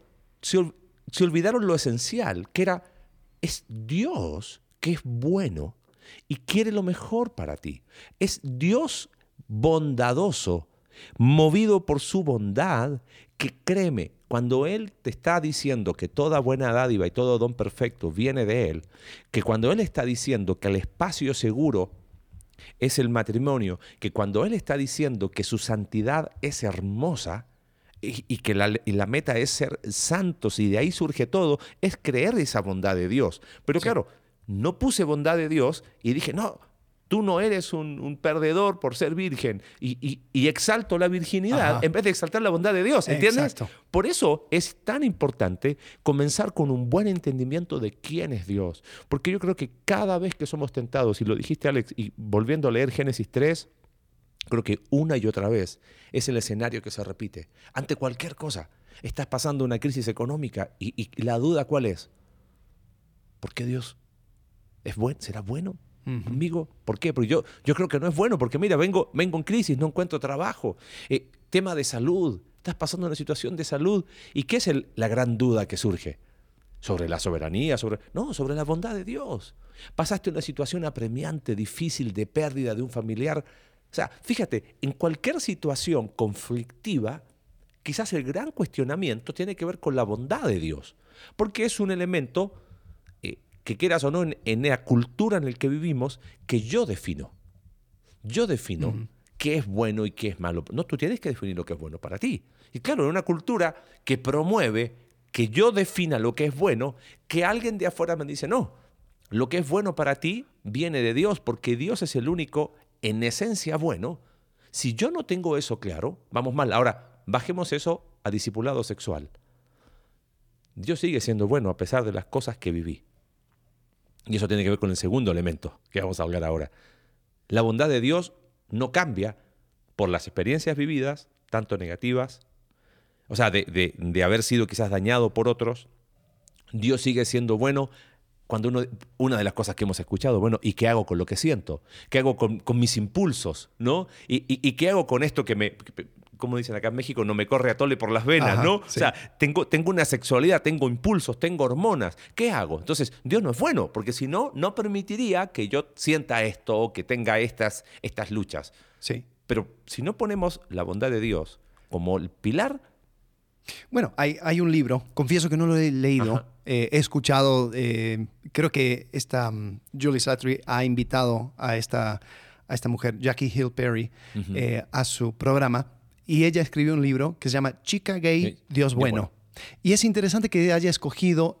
se olvidaron lo esencial, que es Dios que es bueno y quiere lo mejor para ti. Es Dios bondadoso, movido por su bondad, que créeme, cuando Él te está diciendo que toda buena dádiva y todo don perfecto viene de Él, que cuando Él está diciendo que el espacio seguro es el matrimonio, que cuando Él está diciendo que su santidad es hermosa y que la meta es ser santos y de ahí surge todo, es creer esa bondad de Dios. Pero claro, no puse bondad de Dios y dije, no, tú no eres un perdedor por ser virgen y exalto la virginidad en vez de exaltar la bondad de Dios, ¿entiendes? Exacto. Por eso es tan importante comenzar con un buen entendimiento de quién es Dios. Porque yo creo que cada vez que somos tentados, y lo dijiste Alex, y volviendo a leer Génesis 3, creo que una y otra vez es el escenario que se repite. Ante cualquier cosa, estás pasando una crisis económica y la duda ¿cuál es? ¿Por qué Dios es bueno? ¿Será bueno? Amigo, ¿por qué? Porque yo creo que no es bueno, porque mira, vengo en crisis, no encuentro trabajo. Tema de salud, estás pasando una situación de salud. ¿Y qué es la gran duda que surge? ¿Sobre la soberanía? No, sobre la bondad de Dios. Pasaste una situación apremiante, difícil, de pérdida de un familiar. O sea, fíjate, en cualquier situación conflictiva, quizás el gran cuestionamiento tiene que ver con la bondad de Dios, porque es un elemento que quieras o no, en la cultura en la que vivimos, que yo defino. Yo defino qué es bueno y qué es malo. No, tú tienes que definir lo que es bueno para ti. Y claro, en una cultura que promueve que yo defina lo que es bueno, que alguien de afuera me dice, no, lo que es bueno para ti viene de Dios, porque Dios es el único, en esencia, bueno. Si yo no tengo eso claro, vamos mal. Ahora, bajemos eso a discipulado sexual. Dios sigue siendo bueno a pesar de las cosas que viví. Y eso tiene que ver con el segundo elemento que vamos a hablar ahora. La bondad de Dios no cambia por las experiencias vividas, tanto negativas, o sea, de haber sido quizás dañado por otros. Dios sigue siendo bueno cuando una de las cosas que hemos escuchado, bueno, ¿y qué hago con lo que siento? ¿Qué hago con mis impulsos? ¿No? ¿Y qué hago con esto que como dicen acá en México, no me corre a tole por las venas, ¿no? Sí. O sea, tengo una sexualidad, tengo impulsos, tengo hormonas. ¿Qué hago? Entonces, Dios no es bueno, porque si no, no permitiría que yo sienta esto o que tenga estas luchas. Sí. Pero si no ponemos la bondad de Dios como el pilar. Bueno, hay un libro, confieso que no lo he leído, he escuchado, creo que Julie Slattery ha invitado a esta mujer, Jackie Hill Perry, a su programa, y ella escribió un libro que se llama Chica Gay, Dios Bueno. Y es interesante que haya escogido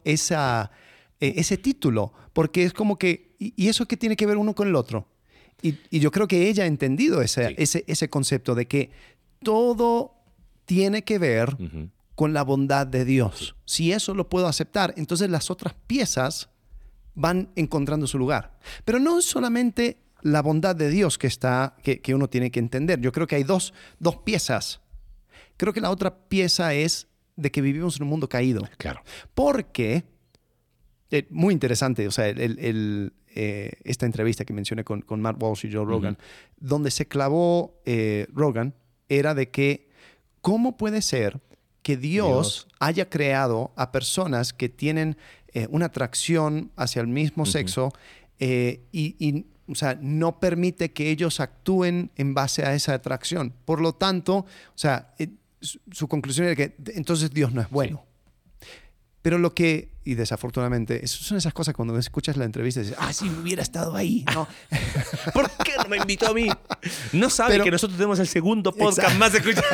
ese título, porque es como que, ¿y eso qué tiene que ver uno con el otro? Y yo creo que ella ha entendido ese concepto de que todo tiene que ver con la bondad de Dios. Si eso lo puedo aceptar, entonces las otras piezas van encontrando su lugar. Pero no es solamente la bondad de Dios que uno tiene que entender. Yo creo que hay dos piezas. Creo que la otra pieza es de que vivimos en un mundo caído. Claro. Porque, muy interesante, o sea, esta entrevista que mencioné con Matt Walsh y Joe Rogan, donde se clavó Rogan, era de que ¿cómo puede ser que Dios haya creado a personas que tienen una atracción hacia el mismo sexo y o sea, no permite que ellos actúen en base a esa atracción? Por lo tanto, o sea, su conclusión era que entonces Dios no es bueno. Sí. Pero y desafortunadamente, son esas cosas cuando escuchas la entrevista y dices, si hubiera estado ahí, ¿no? ¿Por qué no me invitó a mí? No sabe que nosotros tenemos el segundo podcast más escuchado.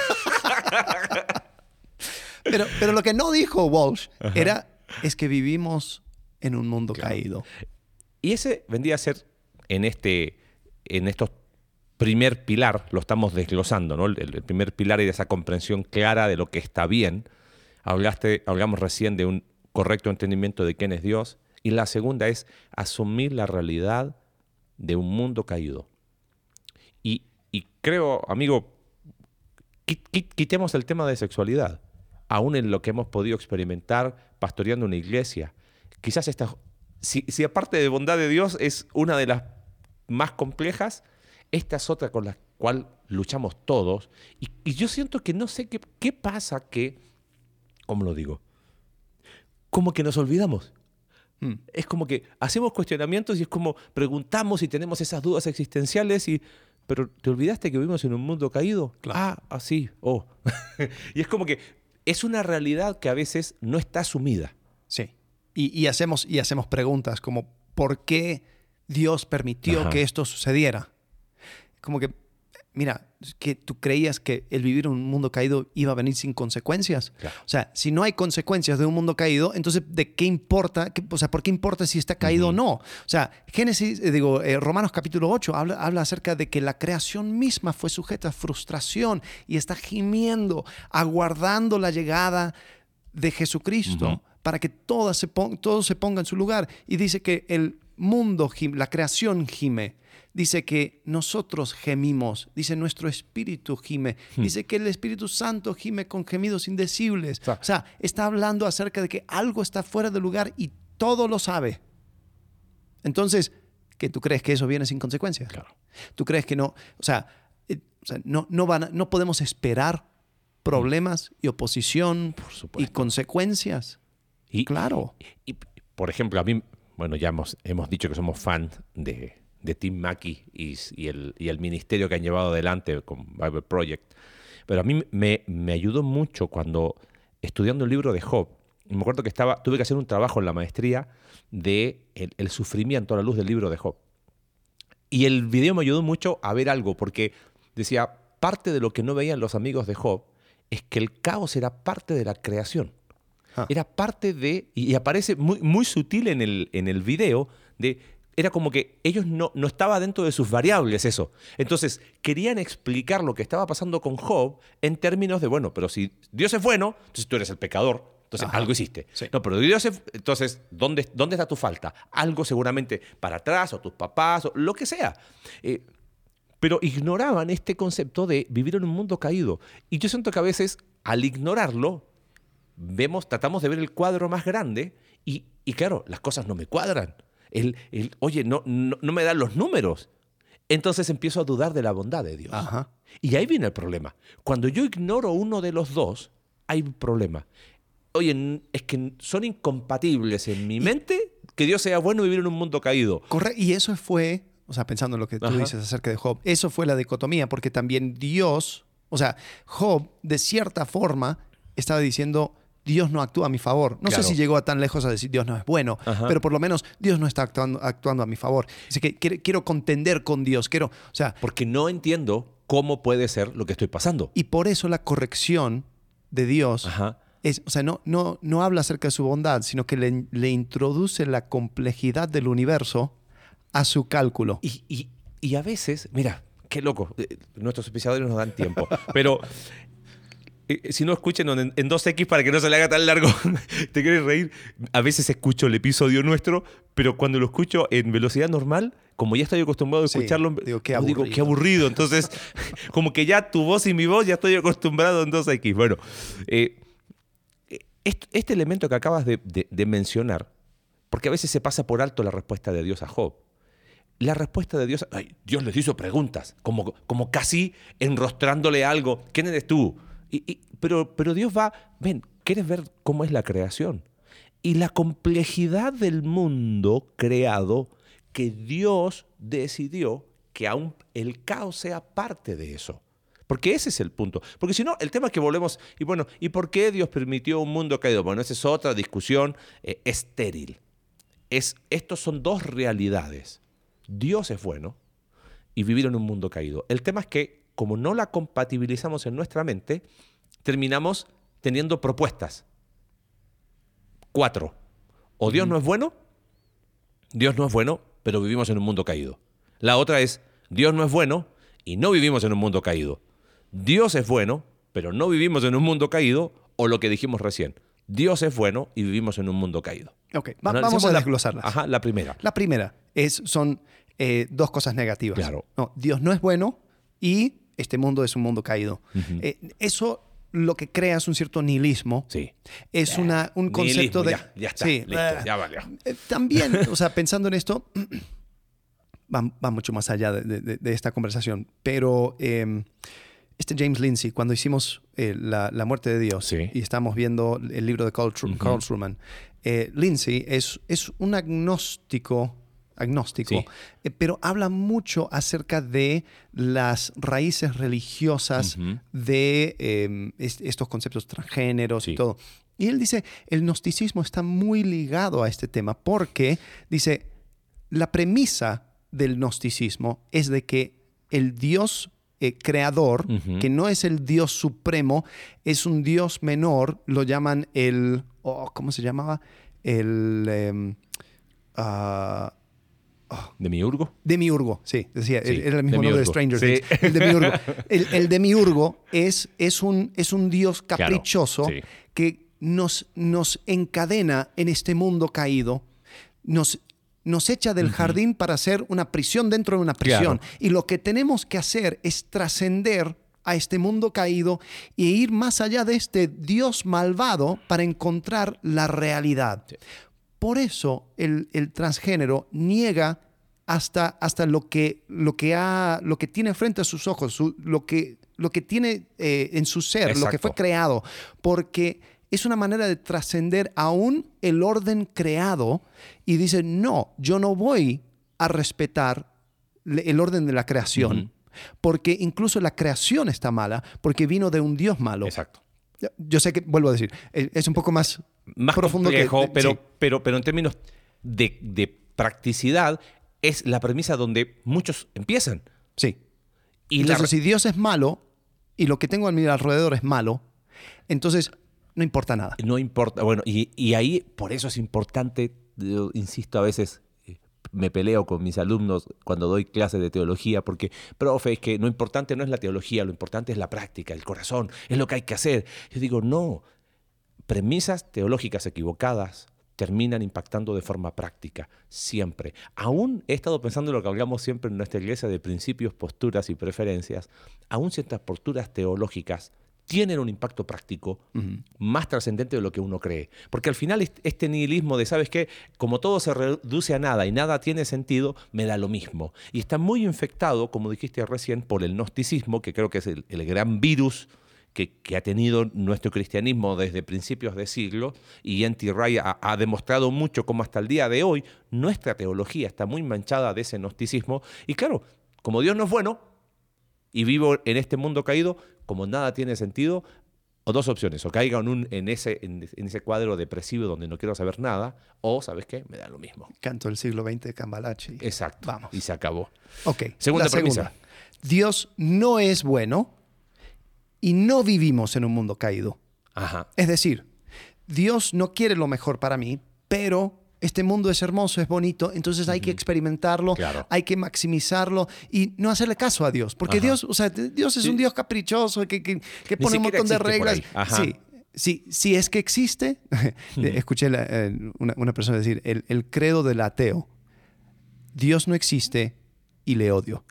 Pero lo que no dijo Walsh es que vivimos en un mundo caído. Y ese vendría a ser en estos primer pilar, lo estamos desglosando, ¿no? El primer pilar y de esa comprensión clara de lo que está bien. Hablamos recién de un correcto entendimiento de quién es Dios. Y la segunda es asumir la realidad de un mundo caído. Y creo, amigo, quitemos el tema de sexualidad. Aún en lo que hemos podido experimentar pastoreando una iglesia. Quizás si aparte de bondad de Dios es una de las más complejas, esta es otra con la cual luchamos todos. Y yo siento que no sé qué pasa ¿cómo lo digo? Como que nos olvidamos. Es como que hacemos cuestionamientos y es como preguntamos y tenemos esas dudas existenciales pero ¿te olvidaste que vivimos en un mundo caído? Claro. Sí. Y es como que es una realidad que a veces no está asumida. Sí. Y hacemos preguntas como ¿por qué Dios permitió que esto sucediera? Como que, mira, que tú creías que el vivir en un mundo caído iba a venir sin consecuencias. Claro. O sea, si no hay consecuencias de un mundo caído, entonces ¿de qué importa? O sea, ¿por qué importa si está caído o no? O sea, Romanos capítulo 8 habla acerca de que la creación misma fue sujeta a frustración y está gimiendo, aguardando la llegada de Jesucristo para que todo se ponga en su lugar. Y dice que el mundo la creación gime. Dice que nosotros gemimos. Dice nuestro espíritu gime. Dice que el Espíritu Santo gime con gemidos indecibles. O sea, está hablando acerca de que algo está fuera de lugar y todo lo sabe. Entonces, ¿qué tú crees que eso viene sin consecuencias? Claro. ¿Tú crees que no? O sea, no podemos esperar problemas y oposición y consecuencias. Claro. Y, por ejemplo, a mí, bueno, ya hemos dicho que somos fans de Tim Mackie y el ministerio que han llevado adelante con Bible Project. Pero a mí me ayudó mucho cuando, estudiando el libro de Job, me acuerdo que tuve que hacer un trabajo en la maestría de el sufrimiento a la luz del libro de Job. Y el video me ayudó mucho a ver algo, porque decía, parte de lo que no veían los amigos de Job es que el caos era parte de la creación. Era parte de, y aparece muy, muy sutil en el video, era como que ellos no estaba dentro de sus variables eso. Entonces, querían explicar lo que estaba pasando con Job en términos de, bueno, pero si Dios es bueno, entonces tú eres el pecador, entonces algo hiciste. Sí. No, pero entonces, ¿dónde está tu falta? Algo seguramente para atrás, o tus papás, o lo que sea. Pero ignoraban este concepto de vivir en un mundo caído. Y yo siento que a veces, al ignorarlo, tratamos de ver el cuadro más grande y claro, las cosas no me cuadran. Oye, no me dan los números. Entonces empiezo a dudar de la bondad de Dios. Y ahí viene el problema. Cuando yo ignoro uno de los dos, hay un problema. Oye, es que son incompatibles en mi mente que Dios sea bueno y vivir en un mundo caído. Correcto. Y eso fue, o sea, pensando en lo que tú dices acerca de Job, eso fue la dicotomía, porque también Dios, o sea, Job, de cierta forma, estaba diciendo, Dios no actúa a mi favor. No sé si llegó a tan lejos a decir Dios no es bueno, pero por lo menos Dios no está actuando a mi favor. Dice que quiero contender con Dios, porque no entiendo cómo puede ser lo que estoy pasando. Y por eso la corrección de Dios no habla acerca de su bondad, sino que le introduce la complejidad del universo a su cálculo. Y a veces, mira, qué loco, nuestros episodios nos dan tiempo, pero Si no, escuchen en 2X para que no se le haga tan largo. ¿Te querés reír? A veces escucho el episodio nuestro, pero cuando lo escucho en velocidad normal, como ya estoy acostumbrado a escucharlo, digo, qué aburrido. qué aburrido. Entonces, como que ya tu voz y mi voz ya estoy acostumbrado en 2X. Bueno, este elemento que acabas de mencionar, porque a veces se pasa por alto la respuesta de Dios a Job. La respuesta de Dios, Dios les hizo preguntas, como casi enrostrándole algo. ¿Quién eres tú? Pero Dios va, ven, ¿quieres ver cómo es la creación? Y la complejidad del mundo creado, que Dios decidió que aún el caos sea parte de eso. Porque ese es el punto. Porque si no, el tema es que volvemos, y bueno, ¿y por qué Dios permitió un mundo caído? Bueno, esa es otra discusión estéril. Estos son dos realidades. Dios es bueno y vivir en un mundo caído. El tema es que, como no la compatibilizamos en nuestra mente, terminamos teniendo propuestas. 4. O Dios no es bueno, pero vivimos en un mundo caído. La otra es, Dios no es bueno y no vivimos en un mundo caído. Dios es bueno, pero no vivimos en un mundo caído, o lo que dijimos recién. Dios es bueno y vivimos en un mundo caído. Ok, vamos a desglosarlas. Ajá, la primera. La primera son dos cosas negativas. Claro. No, Dios no es bueno y este mundo es un mundo caído. Uh-huh. Eso lo que crea es un cierto nihilismo. Sí. Es un concepto de... Ya está, sí, listo, ya valió. También, o sea, pensando en esto, va mucho más allá de esta conversación, pero James Lindsay, cuando hicimos la muerte de Dios, sí, y estamos viendo el libro de Carl Trueman, Lindsay es un agnóstico, sí, pero habla mucho acerca de las raíces religiosas de estos conceptos transgéneros y todo. Y él dice, el gnosticismo está muy ligado a este tema porque, dice, la premisa del gnosticismo es de que el Dios creador, que no es el Dios supremo, es un Dios menor, lo llaman ¿cómo se llamaba? ¿Demiurgo? Demiurgo, sí. Decía, sí, era el mismo nombre de Stranger Things. Sí. El demiurgo. El demiurgo es un Dios caprichoso, claro, sí, que nos encadena en este mundo caído, nos echa del jardín para hacer una prisión dentro de una prisión. Claro. Y lo que tenemos que hacer es trascender a este mundo caído e ir más allá de este Dios malvado para encontrar la realidad. Sí. Por eso el transgénero niega hasta lo que tiene frente a sus ojos, lo que tiene en su ser, exacto, lo que fue creado, porque es una manera de trascender aún el orden creado y dice, no, yo no voy a respetar el orden de la creación, porque incluso la creación está mala, porque vino de un Dios malo. Exacto. Yo sé que, vuelvo a decir, es un poco más profundo complejo, que... pero en términos de practicidad, es la premisa donde muchos empiezan. Sí. Y entonces, si Dios es malo y lo que tengo a mi alrededor es malo, entonces no importa nada. No importa. Bueno, y ahí, por eso es importante, yo insisto, a veces me peleo con mis alumnos cuando doy clases de teología, porque, profe, es que lo importante no es la teología, lo importante es la práctica, el corazón, es lo que hay que hacer. Yo digo, no, premisas teológicas equivocadas terminan impactando de forma práctica, siempre. Aún he estado pensando en lo que hablamos siempre en nuestra iglesia de principios, posturas y preferencias, aún ciertas posturas teológicas tienen un impacto práctico más trascendente de lo que uno cree. Porque al final este nihilismo de, ¿sabes qué? Como todo se reduce a nada y nada tiene sentido, me da lo mismo. Y está muy infectado, como dijiste recién, por el gnosticismo, que creo que es el gran virus que ha tenido nuestro cristianismo desde principios de siglo, y N.T. Wright ha demostrado mucho cómo hasta el día de hoy nuestra teología está muy manchada de ese gnosticismo. Y claro, como Dios no es bueno y vivo en este mundo caído, como nada tiene sentido, o dos opciones, o caiga en ese cuadro depresivo donde no quiero saber nada, o, ¿sabes qué? Me da lo mismo. Canto del siglo XX de Cambalache. Exacto. Vamos. Y se acabó. Ok. Segunda premisa. Dios no es bueno y no vivimos en un mundo caído. Ajá. Es decir, Dios no quiere lo mejor para mí, pero este mundo es hermoso, es bonito, entonces hay que experimentarlo, Claro. hay que maximizarlo y no hacerle caso a Dios. Porque Ajá. Dios, o sea, Dios es un Dios caprichoso que Ni pone un siquiera montón de existe por reglas. ahí. Ajá. Sí, si es que existe, escuché una persona decir, el credo del ateo, Dios no existe y le odio.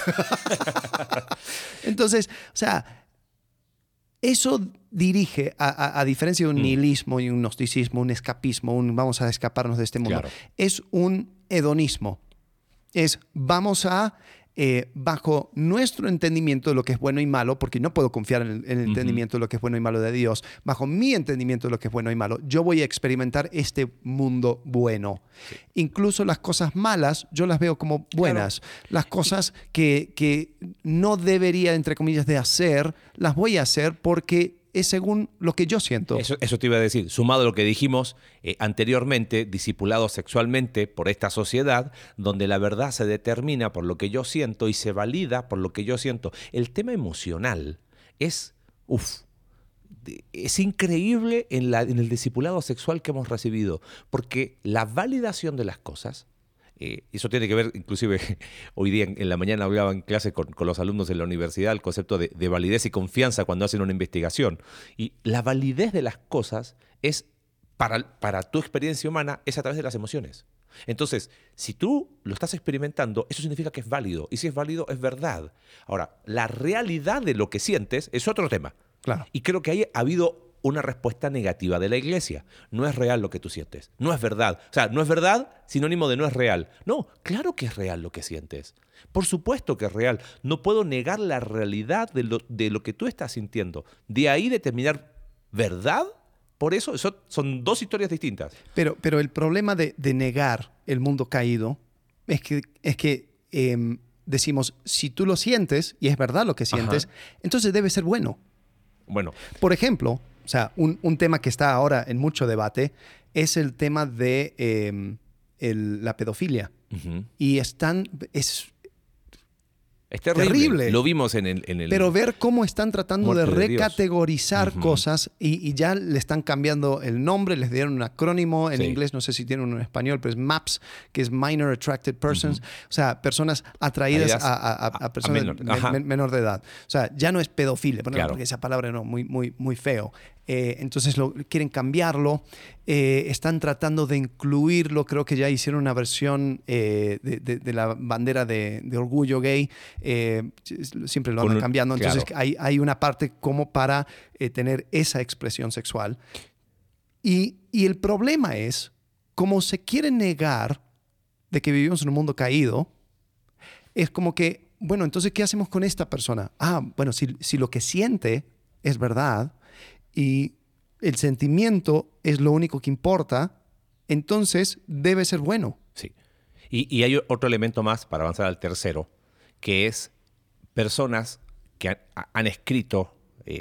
Entonces, o sea, eso dirige, a diferencia de un nihilismo y un gnosticismo, un escapismo, vamos a escaparnos de este mundo, Claro. es un hedonismo. Es vamos a, bajo nuestro entendimiento de lo que es bueno y malo, porque no puedo confiar en el entendimiento de lo que es bueno y malo de Dios, bajo mi entendimiento de lo que es bueno y malo, yo voy a experimentar este mundo bueno. Sí. Incluso las cosas malas, yo las veo como buenas. Claro. Las cosas que no debería, entre comillas, de hacer, las voy a hacer porque es según lo que yo siento. Eso te iba a decir. Sumado a lo que dijimos anteriormente, discipulados sexualmente por esta sociedad, donde la verdad se determina por lo que yo siento y se valida por lo que yo siento. El tema emocional es increíble en el discipulado sexual que hemos recibido, porque la validación de las cosas, eso tiene que ver, inclusive hoy día en la mañana hablaba en clase con los alumnos de la universidad, el concepto de validez y confianza cuando hacen una investigación. Y la validez de las cosas es, para tu experiencia humana, es a través de las emociones. Entonces, si tú lo estás experimentando, eso significa que es válido. Y si es válido, es verdad. Ahora, la realidad de lo que sientes es otro tema. Claro. Y creo que ahí ha habido una respuesta negativa de la iglesia. No es real lo que tú sientes. No es verdad. O sea, no es verdad sinónimo de no es real. No, claro que es real lo que sientes. Por supuesto que es real. No puedo negar la realidad de lo que tú estás sintiendo. De ahí determinar verdad. Por eso son dos historias distintas. Pero el problema de negar el mundo caído es que decimos, si tú lo sientes, y es verdad lo que sientes, entonces debe ser bueno. Bueno. Por ejemplo, o sea, un tema que está ahora en mucho debate es el tema de la pedofilia. Y es terrible. Lo vimos en el... Pero ver cómo están tratando de recategorizar Dios. cosas y ya le están cambiando el nombre, les dieron un acrónimo en inglés, no sé si tienen uno en español, pero es MAPS, que es Minor Attracted Persons, o sea, personas atraídas a personas menor de edad. O sea, ya no es pedofilia, porque esa palabra no, muy feo. Entonces quieren cambiarlo, están tratando de incluirlo, creo que ya hicieron una versión de la bandera de orgullo gay, siempre lo andan cambiando, entonces hay una parte como para tener esa expresión sexual. Y el problema es, como se quiere negar de que vivimos en un mundo caído, es como que, bueno, entonces, ¿qué hacemos con esta persona? Bueno, si lo que siente es verdad, y el sentimiento es lo único que importa, entonces debe ser bueno. Sí. Y hay otro elemento más para avanzar al tercero, que es personas que han escrito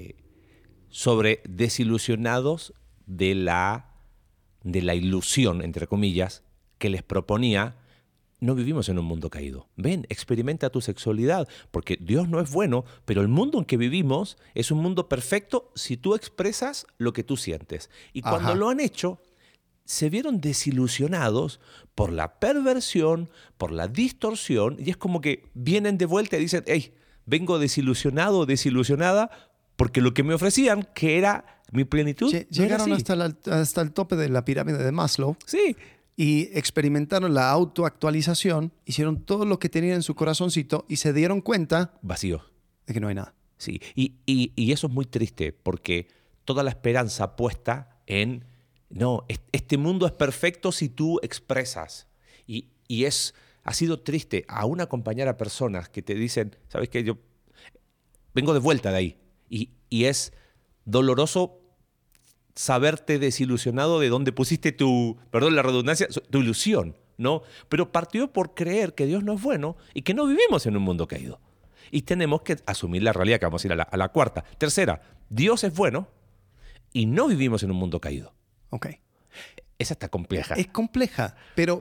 sobre desilusionados de la ilusión, entre comillas, que les proponía. No vivimos en un mundo caído. Ven, experimenta tu sexualidad, porque Dios no es bueno, pero el mundo en que vivimos es un mundo perfecto si tú expresas lo que tú sientes. Y cuando lo han hecho, se vieron desilusionados por la perversión, por la distorsión, y es como que vienen de vuelta y dicen, hey, vengo desilusionado o desilusionada porque lo que me ofrecían, que era mi plenitud, llegaron hasta el tope de la pirámide de Maslow. Sí. Y experimentaron la autoactualización, hicieron todo lo que tenían en su corazoncito y se dieron cuenta... Vacío. De que no hay nada. Sí, y eso es muy triste porque toda la esperanza puesta en... No, este mundo es perfecto si tú expresas. Y ha sido triste aún acompañar a personas que te dicen, ¿sabes qué? Yo vengo de vuelta de ahí. Y es doloroso saberte desilusionado de dónde pusiste perdón la redundancia, tu ilusión, ¿no? Pero partió por creer que Dios no es bueno y que no vivimos en un mundo caído. Y tenemos que asumir la realidad, que vamos a ir a la cuarta. Tercera, Dios es bueno y no vivimos en un mundo caído. Ok. Esa está compleja. Es compleja, pero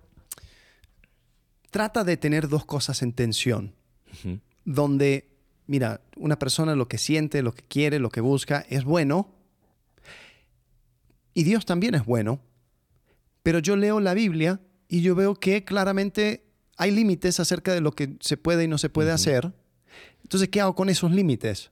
trata de tener dos cosas en tensión. Donde, mira, una persona lo que siente, lo que quiere, lo que busca es bueno. Y Dios también es bueno, Pero yo leo la Biblia y yo veo que claramente hay límites acerca de lo que se puede y no se puede hacer. Entonces, ¿qué hago con esos límites?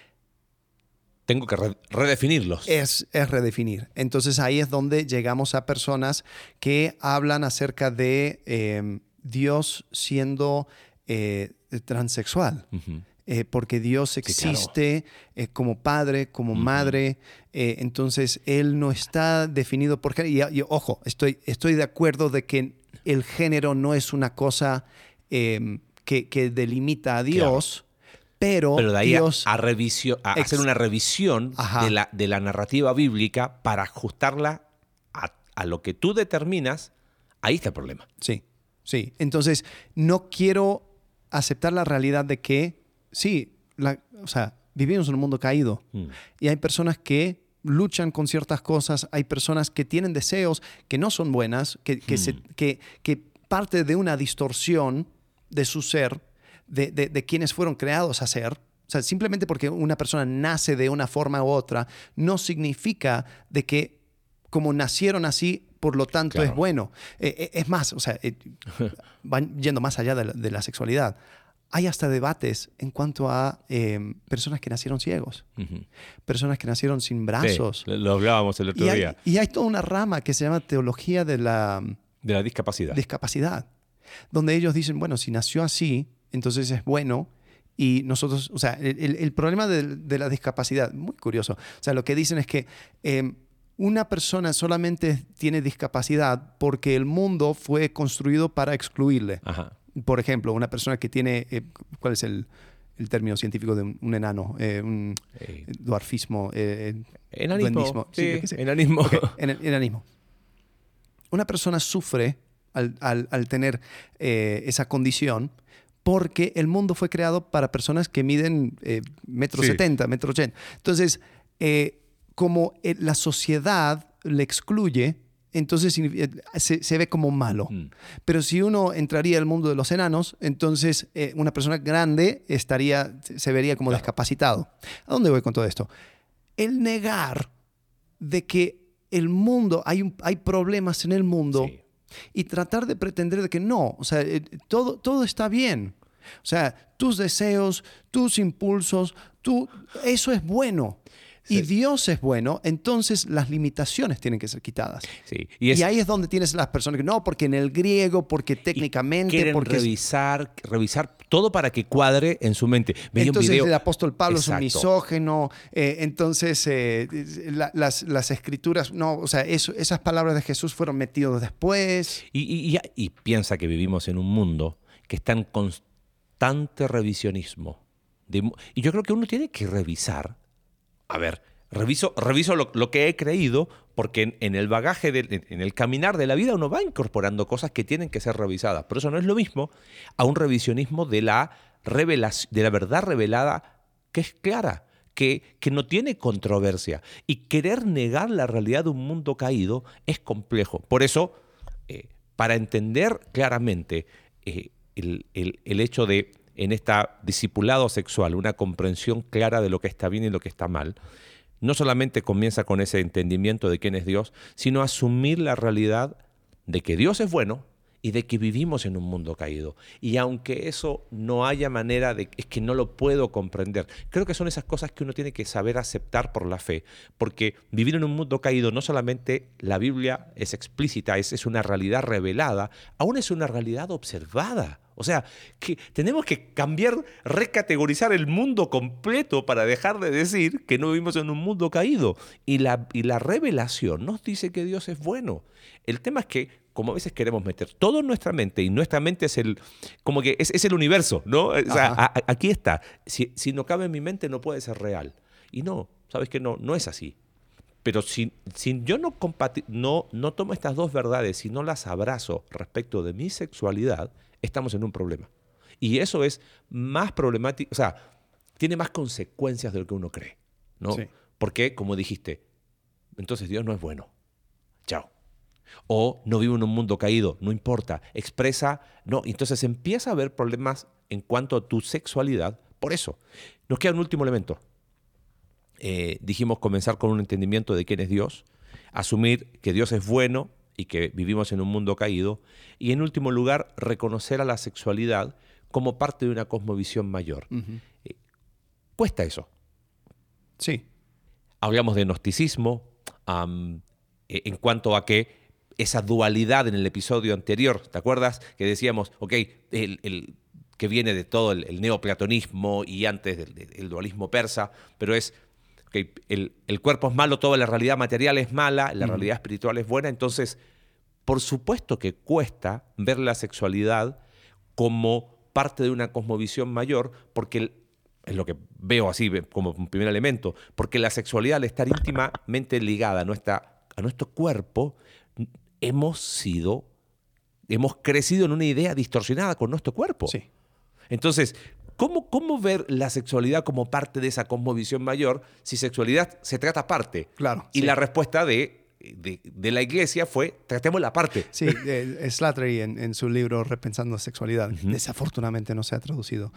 Tengo que redefinirlos. Es redefinir. Entonces ahí es donde llegamos a personas que hablan acerca de Dios siendo transexual. Porque Dios existe como padre, como madre. Entonces Él no está definido por género. Y ojo, estoy de acuerdo de que el género no es una cosa que delimita a Dios. Claro. Pero de ahí Dios, a hacer una revisión de la narrativa bíblica para ajustarla a lo que tú determinas, ahí está el problema. Sí. Entonces, no quiero aceptar la realidad de que, sí, vivimos en un mundo caído. Y hay personas que luchan con ciertas cosas, hay personas que tienen deseos que no son buenas, que parte de una distorsión de su ser, de quienes fueron creados a ser. O sea, simplemente porque una persona nace de una forma u otra, no significa de que como nacieron así, por lo tanto es bueno. Es más, van yendo más allá de la sexualidad. Hay hasta debates en cuanto a personas que nacieron ciegos, personas que nacieron sin brazos. Sí, lo hablábamos el otro día. Y hay toda una rama que se llama teología de la discapacidad, donde ellos dicen, bueno, si nació así, entonces es bueno. Y nosotros, el problema de la discapacidad, muy curioso. O sea, lo que dicen es que una persona solamente tiene discapacidad porque el mundo fue construido para excluirle. Ajá. Por ejemplo, una persona que tiene, ¿cuál es el término científico de un enano? Un dwarfismo. Enanismo. Sí, enanismo. Okay, enanismo. Una persona sufre al tener esa condición porque el mundo fue creado para personas que miden 1,70 m, 1,80 m. Entonces, como la sociedad le excluye, entonces se ve como malo. Pero si uno entraría al mundo de los enanos, entonces una persona grande se vería como discapacitado. ¿A dónde voy con todo esto? El negar de que el mundo, hay problemas en el mundo, y tratar de pretender de que no, todo está bien. O sea, tus deseos, tus impulsos, eso es bueno. Y Dios es bueno, entonces las limitaciones tienen que ser quitadas. Sí. Y ahí es donde tienes las personas que no, porque en el griego, porque técnicamente... Quieren revisar todo para que cuadre en su mente. Entonces el apóstol Pablo es un misógeno, entonces las escrituras, no, esas palabras de Jesús fueron metidas después. Y piensa que vivimos en un mundo que está en constante revisionismo. Y yo creo que uno tiene que revisar. A ver, reviso lo que he creído, porque en el bagaje, en el caminar de la vida uno va incorporando cosas que tienen que ser revisadas. Pero eso no es lo mismo a un revisionismo de la verdad revelada, que es clara, que no tiene controversia. Y querer negar la realidad de un mundo caído es complejo. Por eso, para entender claramente el hecho de, en esta discipulado sexual, una comprensión clara de lo que está bien y lo que está mal, no solamente comienza con ese entendimiento de quién es Dios, sino asumir la realidad de que Dios es bueno y de que vivimos en un mundo caído. Y aunque eso no haya manera es que no lo puedo comprender. Creo que son esas cosas que uno tiene que saber aceptar por la fe, porque vivir en un mundo caído, no solamente la Biblia es explícita, es una realidad revelada, aún es una realidad observada. O sea, que tenemos que recategorizar el mundo completo para dejar de decir que no vivimos en un mundo caído. Y la revelación nos dice que Dios es bueno. El tema es que, como a veces queremos meter todo en nuestra mente, y nuestra mente es el universo, ¿no? O sea, aquí está. Si no cabe en mi mente, no puede ser real. Y no, ¿sabes qué? No es así. Pero si yo no tomo estas dos verdades y no las abrazo respecto de mi sexualidad, estamos en un problema. Y eso es más problemático, o sea, tiene más consecuencias de lo que uno cree, ¿no? Sí. Porque, como dijiste, entonces Dios no es bueno. Chao. O no vivo en un mundo caído, no importa, expresa, no. Entonces empieza a haber problemas en cuanto a tu sexualidad. Por eso, nos queda un último elemento. Dijimos comenzar con un entendimiento de quién es Dios, asumir que Dios es bueno y que vivimos en un mundo caído. Y en último lugar, reconocer a la sexualidad como parte de una cosmovisión mayor. Cuesta eso. Sí. Hablamos de gnosticismo, en cuanto a que esa dualidad en el episodio anterior, ¿te acuerdas? Que decíamos, ok, que viene de todo el neoplatonismo y antes del dualismo persa, pero es, okay, el cuerpo es malo, toda la realidad material es mala, la realidad espiritual es buena. Entonces, por supuesto que cuesta ver la sexualidad como parte de una cosmovisión mayor, porque es lo que veo así como un primer elemento, porque la sexualidad, al estar íntimamente ligada a nuestro cuerpo, hemos crecido en una idea distorsionada con nuestro cuerpo. Sí. Entonces, ¿cómo ver la sexualidad como parte de esa cosmovisión mayor si sexualidad se trata aparte? Claro. Y sí. la respuesta de la iglesia fue, tratémosla aparte. Sí, Slattery en su libro Repensando Sexualidad, desafortunadamente no se ha traducido.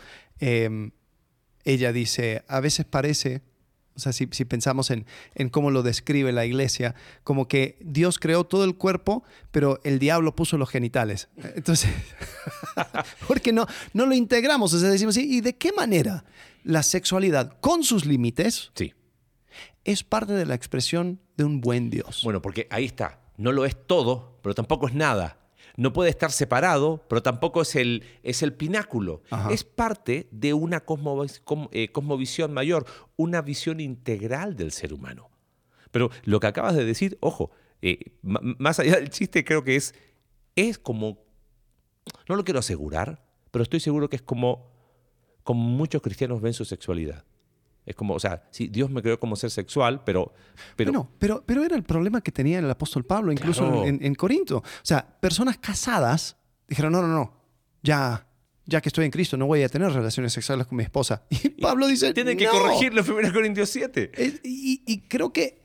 Ella dice, a veces parece, o sea, si pensamos en cómo lo describe la iglesia, como que Dios creó todo el cuerpo, pero el diablo puso los genitales. Entonces, porque no lo integramos, o sea, decimos, ¿y de qué manera la sexualidad, con sus límites, Sí. es parte de la expresión de un buen Dios? Bueno, porque ahí está. No lo es todo, pero tampoco es nada. No puede estar separado, pero tampoco es el pináculo. Ajá. Es parte de una cosmovisión mayor, una visión integral del ser humano. Pero lo que acabas de decir, ojo, más allá del chiste, creo que es como, no lo quiero asegurar, pero estoy seguro que es como muchos cristianos ven su sexualidad. Es como, o sea, sí, Dios me creó como ser sexual, pero era el problema que tenía el apóstol Pablo, incluso Claro. en Corinto. O sea, personas casadas dijeron, no, ya que estoy en Cristo no voy a tener relaciones sexuales con mi esposa. Y Pablo dice, tiene que no. corregirlo en 1 Corintios 7. Y creo que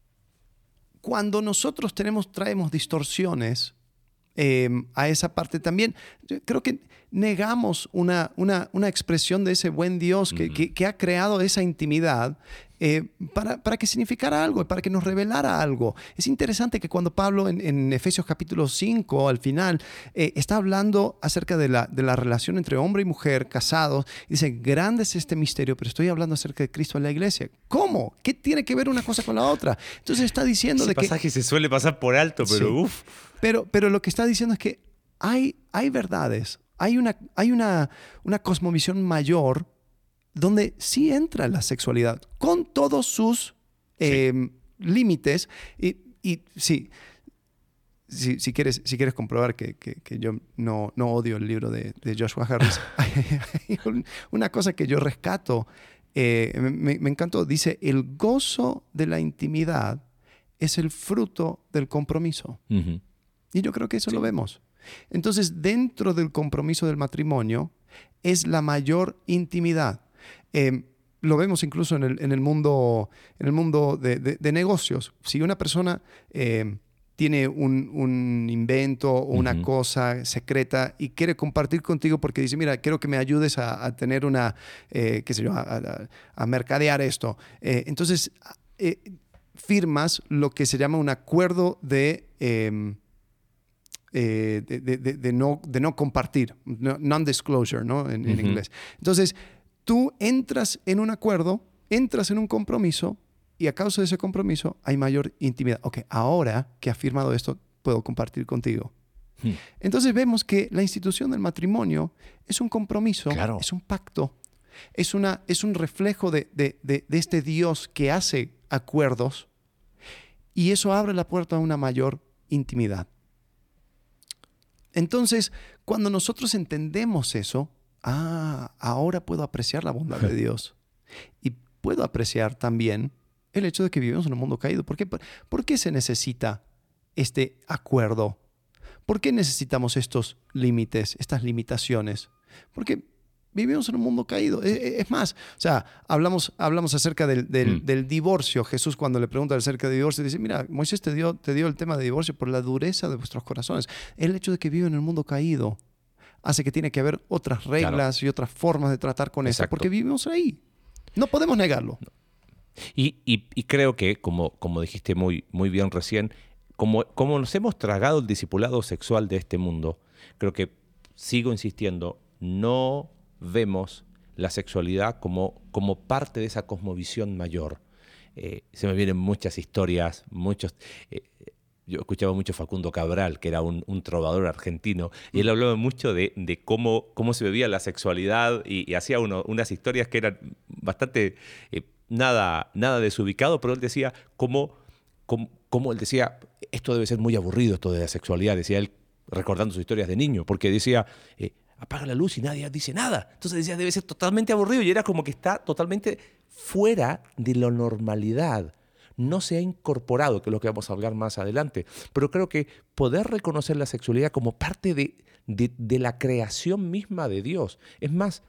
cuando nosotros traemos distorsiones a esa parte también, yo creo que negamos una expresión de ese buen Dios que ha creado esa intimidad para que significara algo, para que nos revelara algo. Es interesante que cuando Pablo en Efesios capítulo 5, al final, está hablando acerca de la relación entre hombre y mujer, casados, y dice, grande es este misterio, pero estoy hablando acerca de Cristo en la iglesia. ¿Cómo? ¿Qué tiene que ver una cosa con la otra? Entonces está diciendo Ese de que... pasaje se suele pasar por alto, pero Sí. uff. Pero lo que está diciendo es que hay verdades, hay una cosmovisión mayor donde sí entra la sexualidad con todos sus límites. Y sí, si quieres comprobar que yo no odio el libro de Joshua Harris, hay una cosa que yo rescato, me encantó, dice, el gozo de la intimidad es el fruto del compromiso. Uh-huh. Y yo creo que eso Sí. lo vemos. Entonces, dentro del compromiso del matrimonio es la mayor intimidad. Lo vemos incluso en el mundo de negocios. Si una persona tiene un invento o una cosa secreta y quiere compartir contigo porque dice, mira, quiero que me ayudes a tener qué sé yo, a mercadear esto. Entonces, firmas lo que se llama un acuerdo de no compartir, non-disclosure, ¿no? En inglés. Entonces, tú entras en un acuerdo, entras en un compromiso y a causa de ese compromiso hay mayor intimidad. Ok, ahora que has firmado esto, puedo compartir contigo. Entonces vemos que la institución del matrimonio es un compromiso, Claro. es un pacto, es un reflejo de este Dios que hace acuerdos y eso abre la puerta a una mayor intimidad. Entonces, cuando nosotros entendemos eso, ahora puedo apreciar la bondad de Dios y puedo apreciar también el hecho de que vivimos en un mundo caído. ¿Por qué se necesita este acuerdo? ¿Por qué necesitamos estos límites, estas limitaciones? Porque vivimos en un mundo caído. Es más, o sea, hablamos acerca del divorcio. Jesús, cuando le pregunta acerca del divorcio, dice, mira, Moisés te dio el tema de divorcio por la dureza de vuestros corazones. El hecho de que viven en un mundo caído hace que tiene que haber otras reglas y otras formas de tratar con eso, porque vivimos ahí. No podemos negarlo. Y creo que, como dijiste muy, muy bien recién, como nos hemos tragado el discipulado sexual de este mundo, creo que, sigo insistiendo, no vemos la sexualidad como parte de esa cosmovisión mayor. Se me vienen muchas historias, yo escuchaba mucho Facundo Cabral, que era un trovador argentino, y él hablaba mucho de cómo se vivía la sexualidad y hacía unas historias que eran bastante nada desubicado, pero él decía cómo él decía, esto debe ser muy aburrido, esto de la sexualidad, decía él, recordando sus historias de niño, porque decía, apaga la luz y nadie dice nada. Entonces decía, debe ser totalmente aburrido, y era como que está totalmente fuera de la normalidad. No se ha incorporado, que es lo que vamos a hablar más adelante. Pero creo que poder reconocer la sexualidad como parte de la creación misma de Dios. Es más,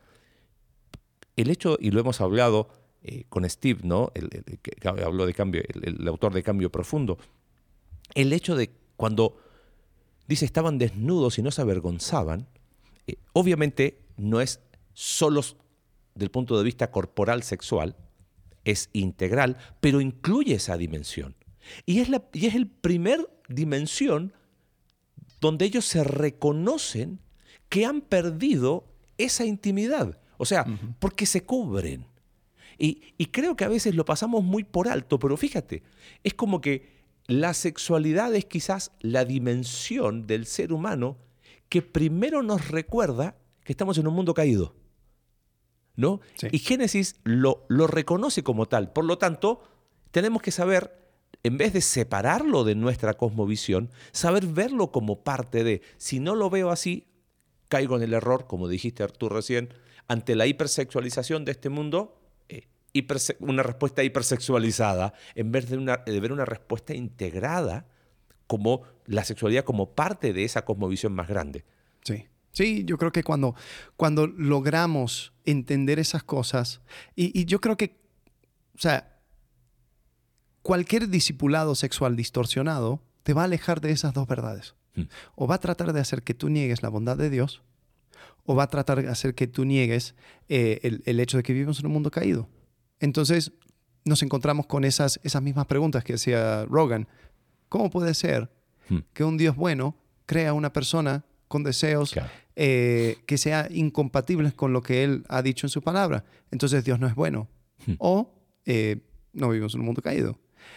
el hecho, y lo hemos hablado con Steve, ¿no? El que habló de cambio, el autor de Cambio Profundo, el hecho de cuando dice estaban desnudos y no se avergonzaban, obviamente no es solo del punto de vista corporal sexual, es integral, pero incluye esa dimensión. Y es el primer dimensión donde ellos se reconocen que han perdido esa intimidad. O sea, porque se cubren. Y creo que a veces lo pasamos muy por alto, pero fíjate, es como que la sexualidad es quizás la dimensión del ser humano que primero nos recuerda que estamos en un mundo caído, ¿no? Sí. Y Génesis lo reconoce como tal. Por lo tanto, tenemos que saber, en vez de separarlo de nuestra cosmovisión, saber verlo como parte de. Si no lo veo así, caigo en el error, como dijiste tú recién, ante la hipersexualización de este mundo, una respuesta hipersexualizada, en vez de ver una respuesta integrada como la sexualidad como parte de esa cosmovisión más grande. Sí. Sí, yo creo que cuando logramos entender esas cosas, y yo creo que, o sea, cualquier discipulado sexual distorsionado te va a alejar de esas dos verdades. O va a tratar de hacer que tú niegues la bondad de Dios, o va a tratar de hacer que tú niegues el hecho de que vivimos en un mundo caído. Entonces nos encontramos con esas mismas preguntas que decía Rogan. ¿Cómo puede ser que un Dios bueno crea una persona con deseos que sean incompatibles con lo que Él ha dicho en su palabra? Entonces Dios no es bueno. O no vivimos en un mundo caído.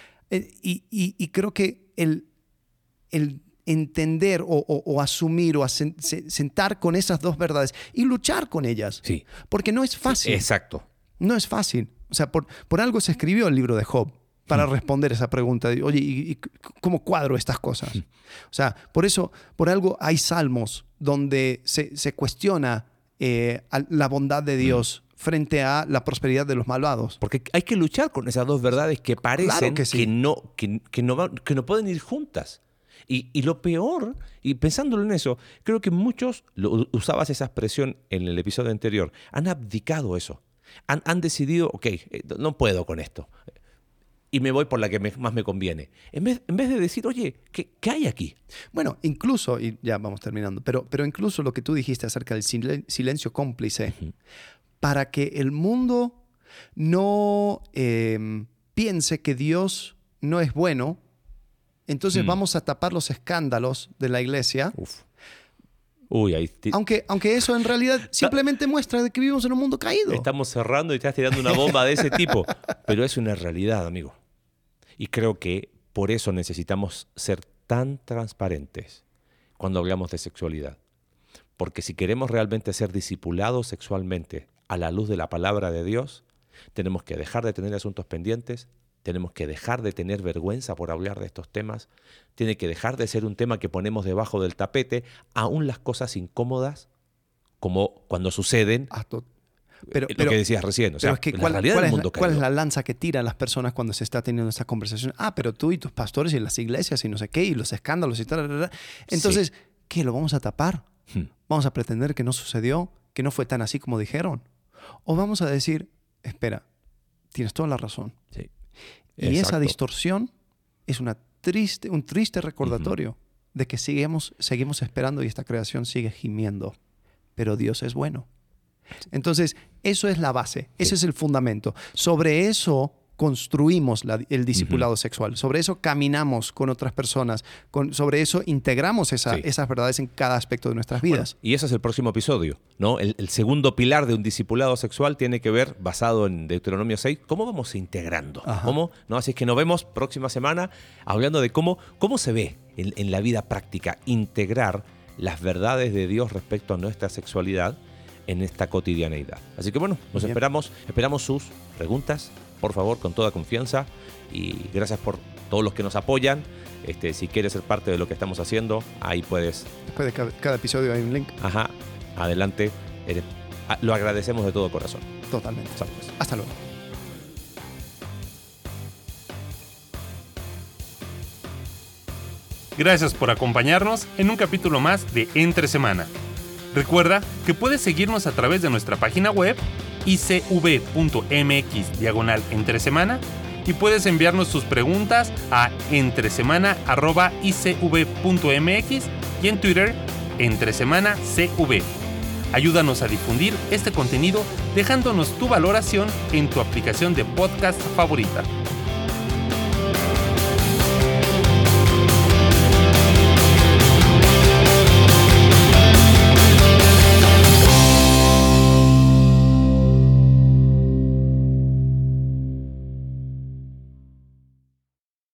Y creo que el entender o asumir o sentar con esas dos verdades y luchar con ellas. Sí. Porque no es fácil. Sí, exacto. No es fácil. O sea, por algo se escribió el libro de Job, para responder esa pregunta de, oye, ¿y cómo cuadro estas cosas? O sea, por algo hay salmos donde se cuestiona la bondad de Dios frente a la prosperidad de los malvados. Porque hay que luchar con esas dos verdades que parecen claro que, sí. que no pueden ir juntas. Y lo peor, y pensándolo en eso, creo que muchos, usabas esa expresión en el episodio anterior, han abdicado eso. Han decidido, ok, no puedo con esto. Y me voy por la que más me conviene. En vez de decir, oye, ¿qué hay aquí? Bueno, incluso, y ya vamos terminando, pero incluso lo que tú dijiste acerca del silencio cómplice, para que el mundo no piense que Dios no es bueno, entonces vamos a tapar los escándalos de la iglesia. Uf. Uy, ahí aunque eso en realidad simplemente muestra de que vivimos en un mundo caído. Estamos cerrando y estás tirando una bomba de ese tipo. Pero es una realidad, amigo. Y creo que por eso necesitamos ser tan transparentes cuando hablamos de sexualidad. Porque si queremos realmente ser discipulados sexualmente a la luz de la palabra de Dios, tenemos que dejar de tener asuntos pendientes, tenemos que dejar de tener vergüenza por hablar de estos temas, tiene que dejar de ser un tema que ponemos debajo del tapete, aún las cosas incómodas, como cuando suceden, lo que decías recién, o sea, es que la realidad del mundo caído. ¿Cuál es la lanza que tiran las personas cuando se está teniendo esta conversación? Pero tú y tus pastores y las iglesias y no sé qué, y los escándalos y tal. Entonces, sí. ¿Qué? ¿Lo vamos a tapar? ¿Vamos a pretender que no sucedió? ¿Que no fue tan así como dijeron? ¿O vamos a decir, espera, tienes toda la razón? Sí. Y exacto. Esa distorsión es un triste recordatorio de que seguimos esperando y esta creación sigue gimiendo. Pero Dios es bueno. Entonces, eso es la base, ese es el fundamento. Sobre eso construimos el discipulado sexual. Sobre eso caminamos con otras personas. Sobre eso integramos esas verdades en cada aspecto de nuestras vidas. Bueno, y ese es el próximo episodio, ¿no? El segundo pilar de un discipulado sexual tiene que ver, basado en Deuteronomio 6, cómo vamos integrando. ¿Cómo? ¿No? Así es que nos vemos próxima semana hablando de cómo se ve en la vida práctica integrar las verdades de Dios respecto a nuestra sexualidad en esta cotidianeidad. Así que bueno, esperamos sus preguntas, por favor, con toda confianza, y gracias por todos los que nos apoyan. Si quieres ser parte de lo que estamos haciendo, ahí puedes. Después de cada episodio hay un link. Adelante. Lo agradecemos de todo corazón. Totalmente. Hasta luego. Gracias por acompañarnos en un capítulo más de Entre Semana. Recuerda que puedes seguirnos a través de nuestra página web icv.mx/entresemana y puedes enviarnos tus preguntas a entresemana@icv.mx y en Twitter @entresemanacv. Ayúdanos a difundir este contenido dejándonos tu valoración en tu aplicación de podcast favorita.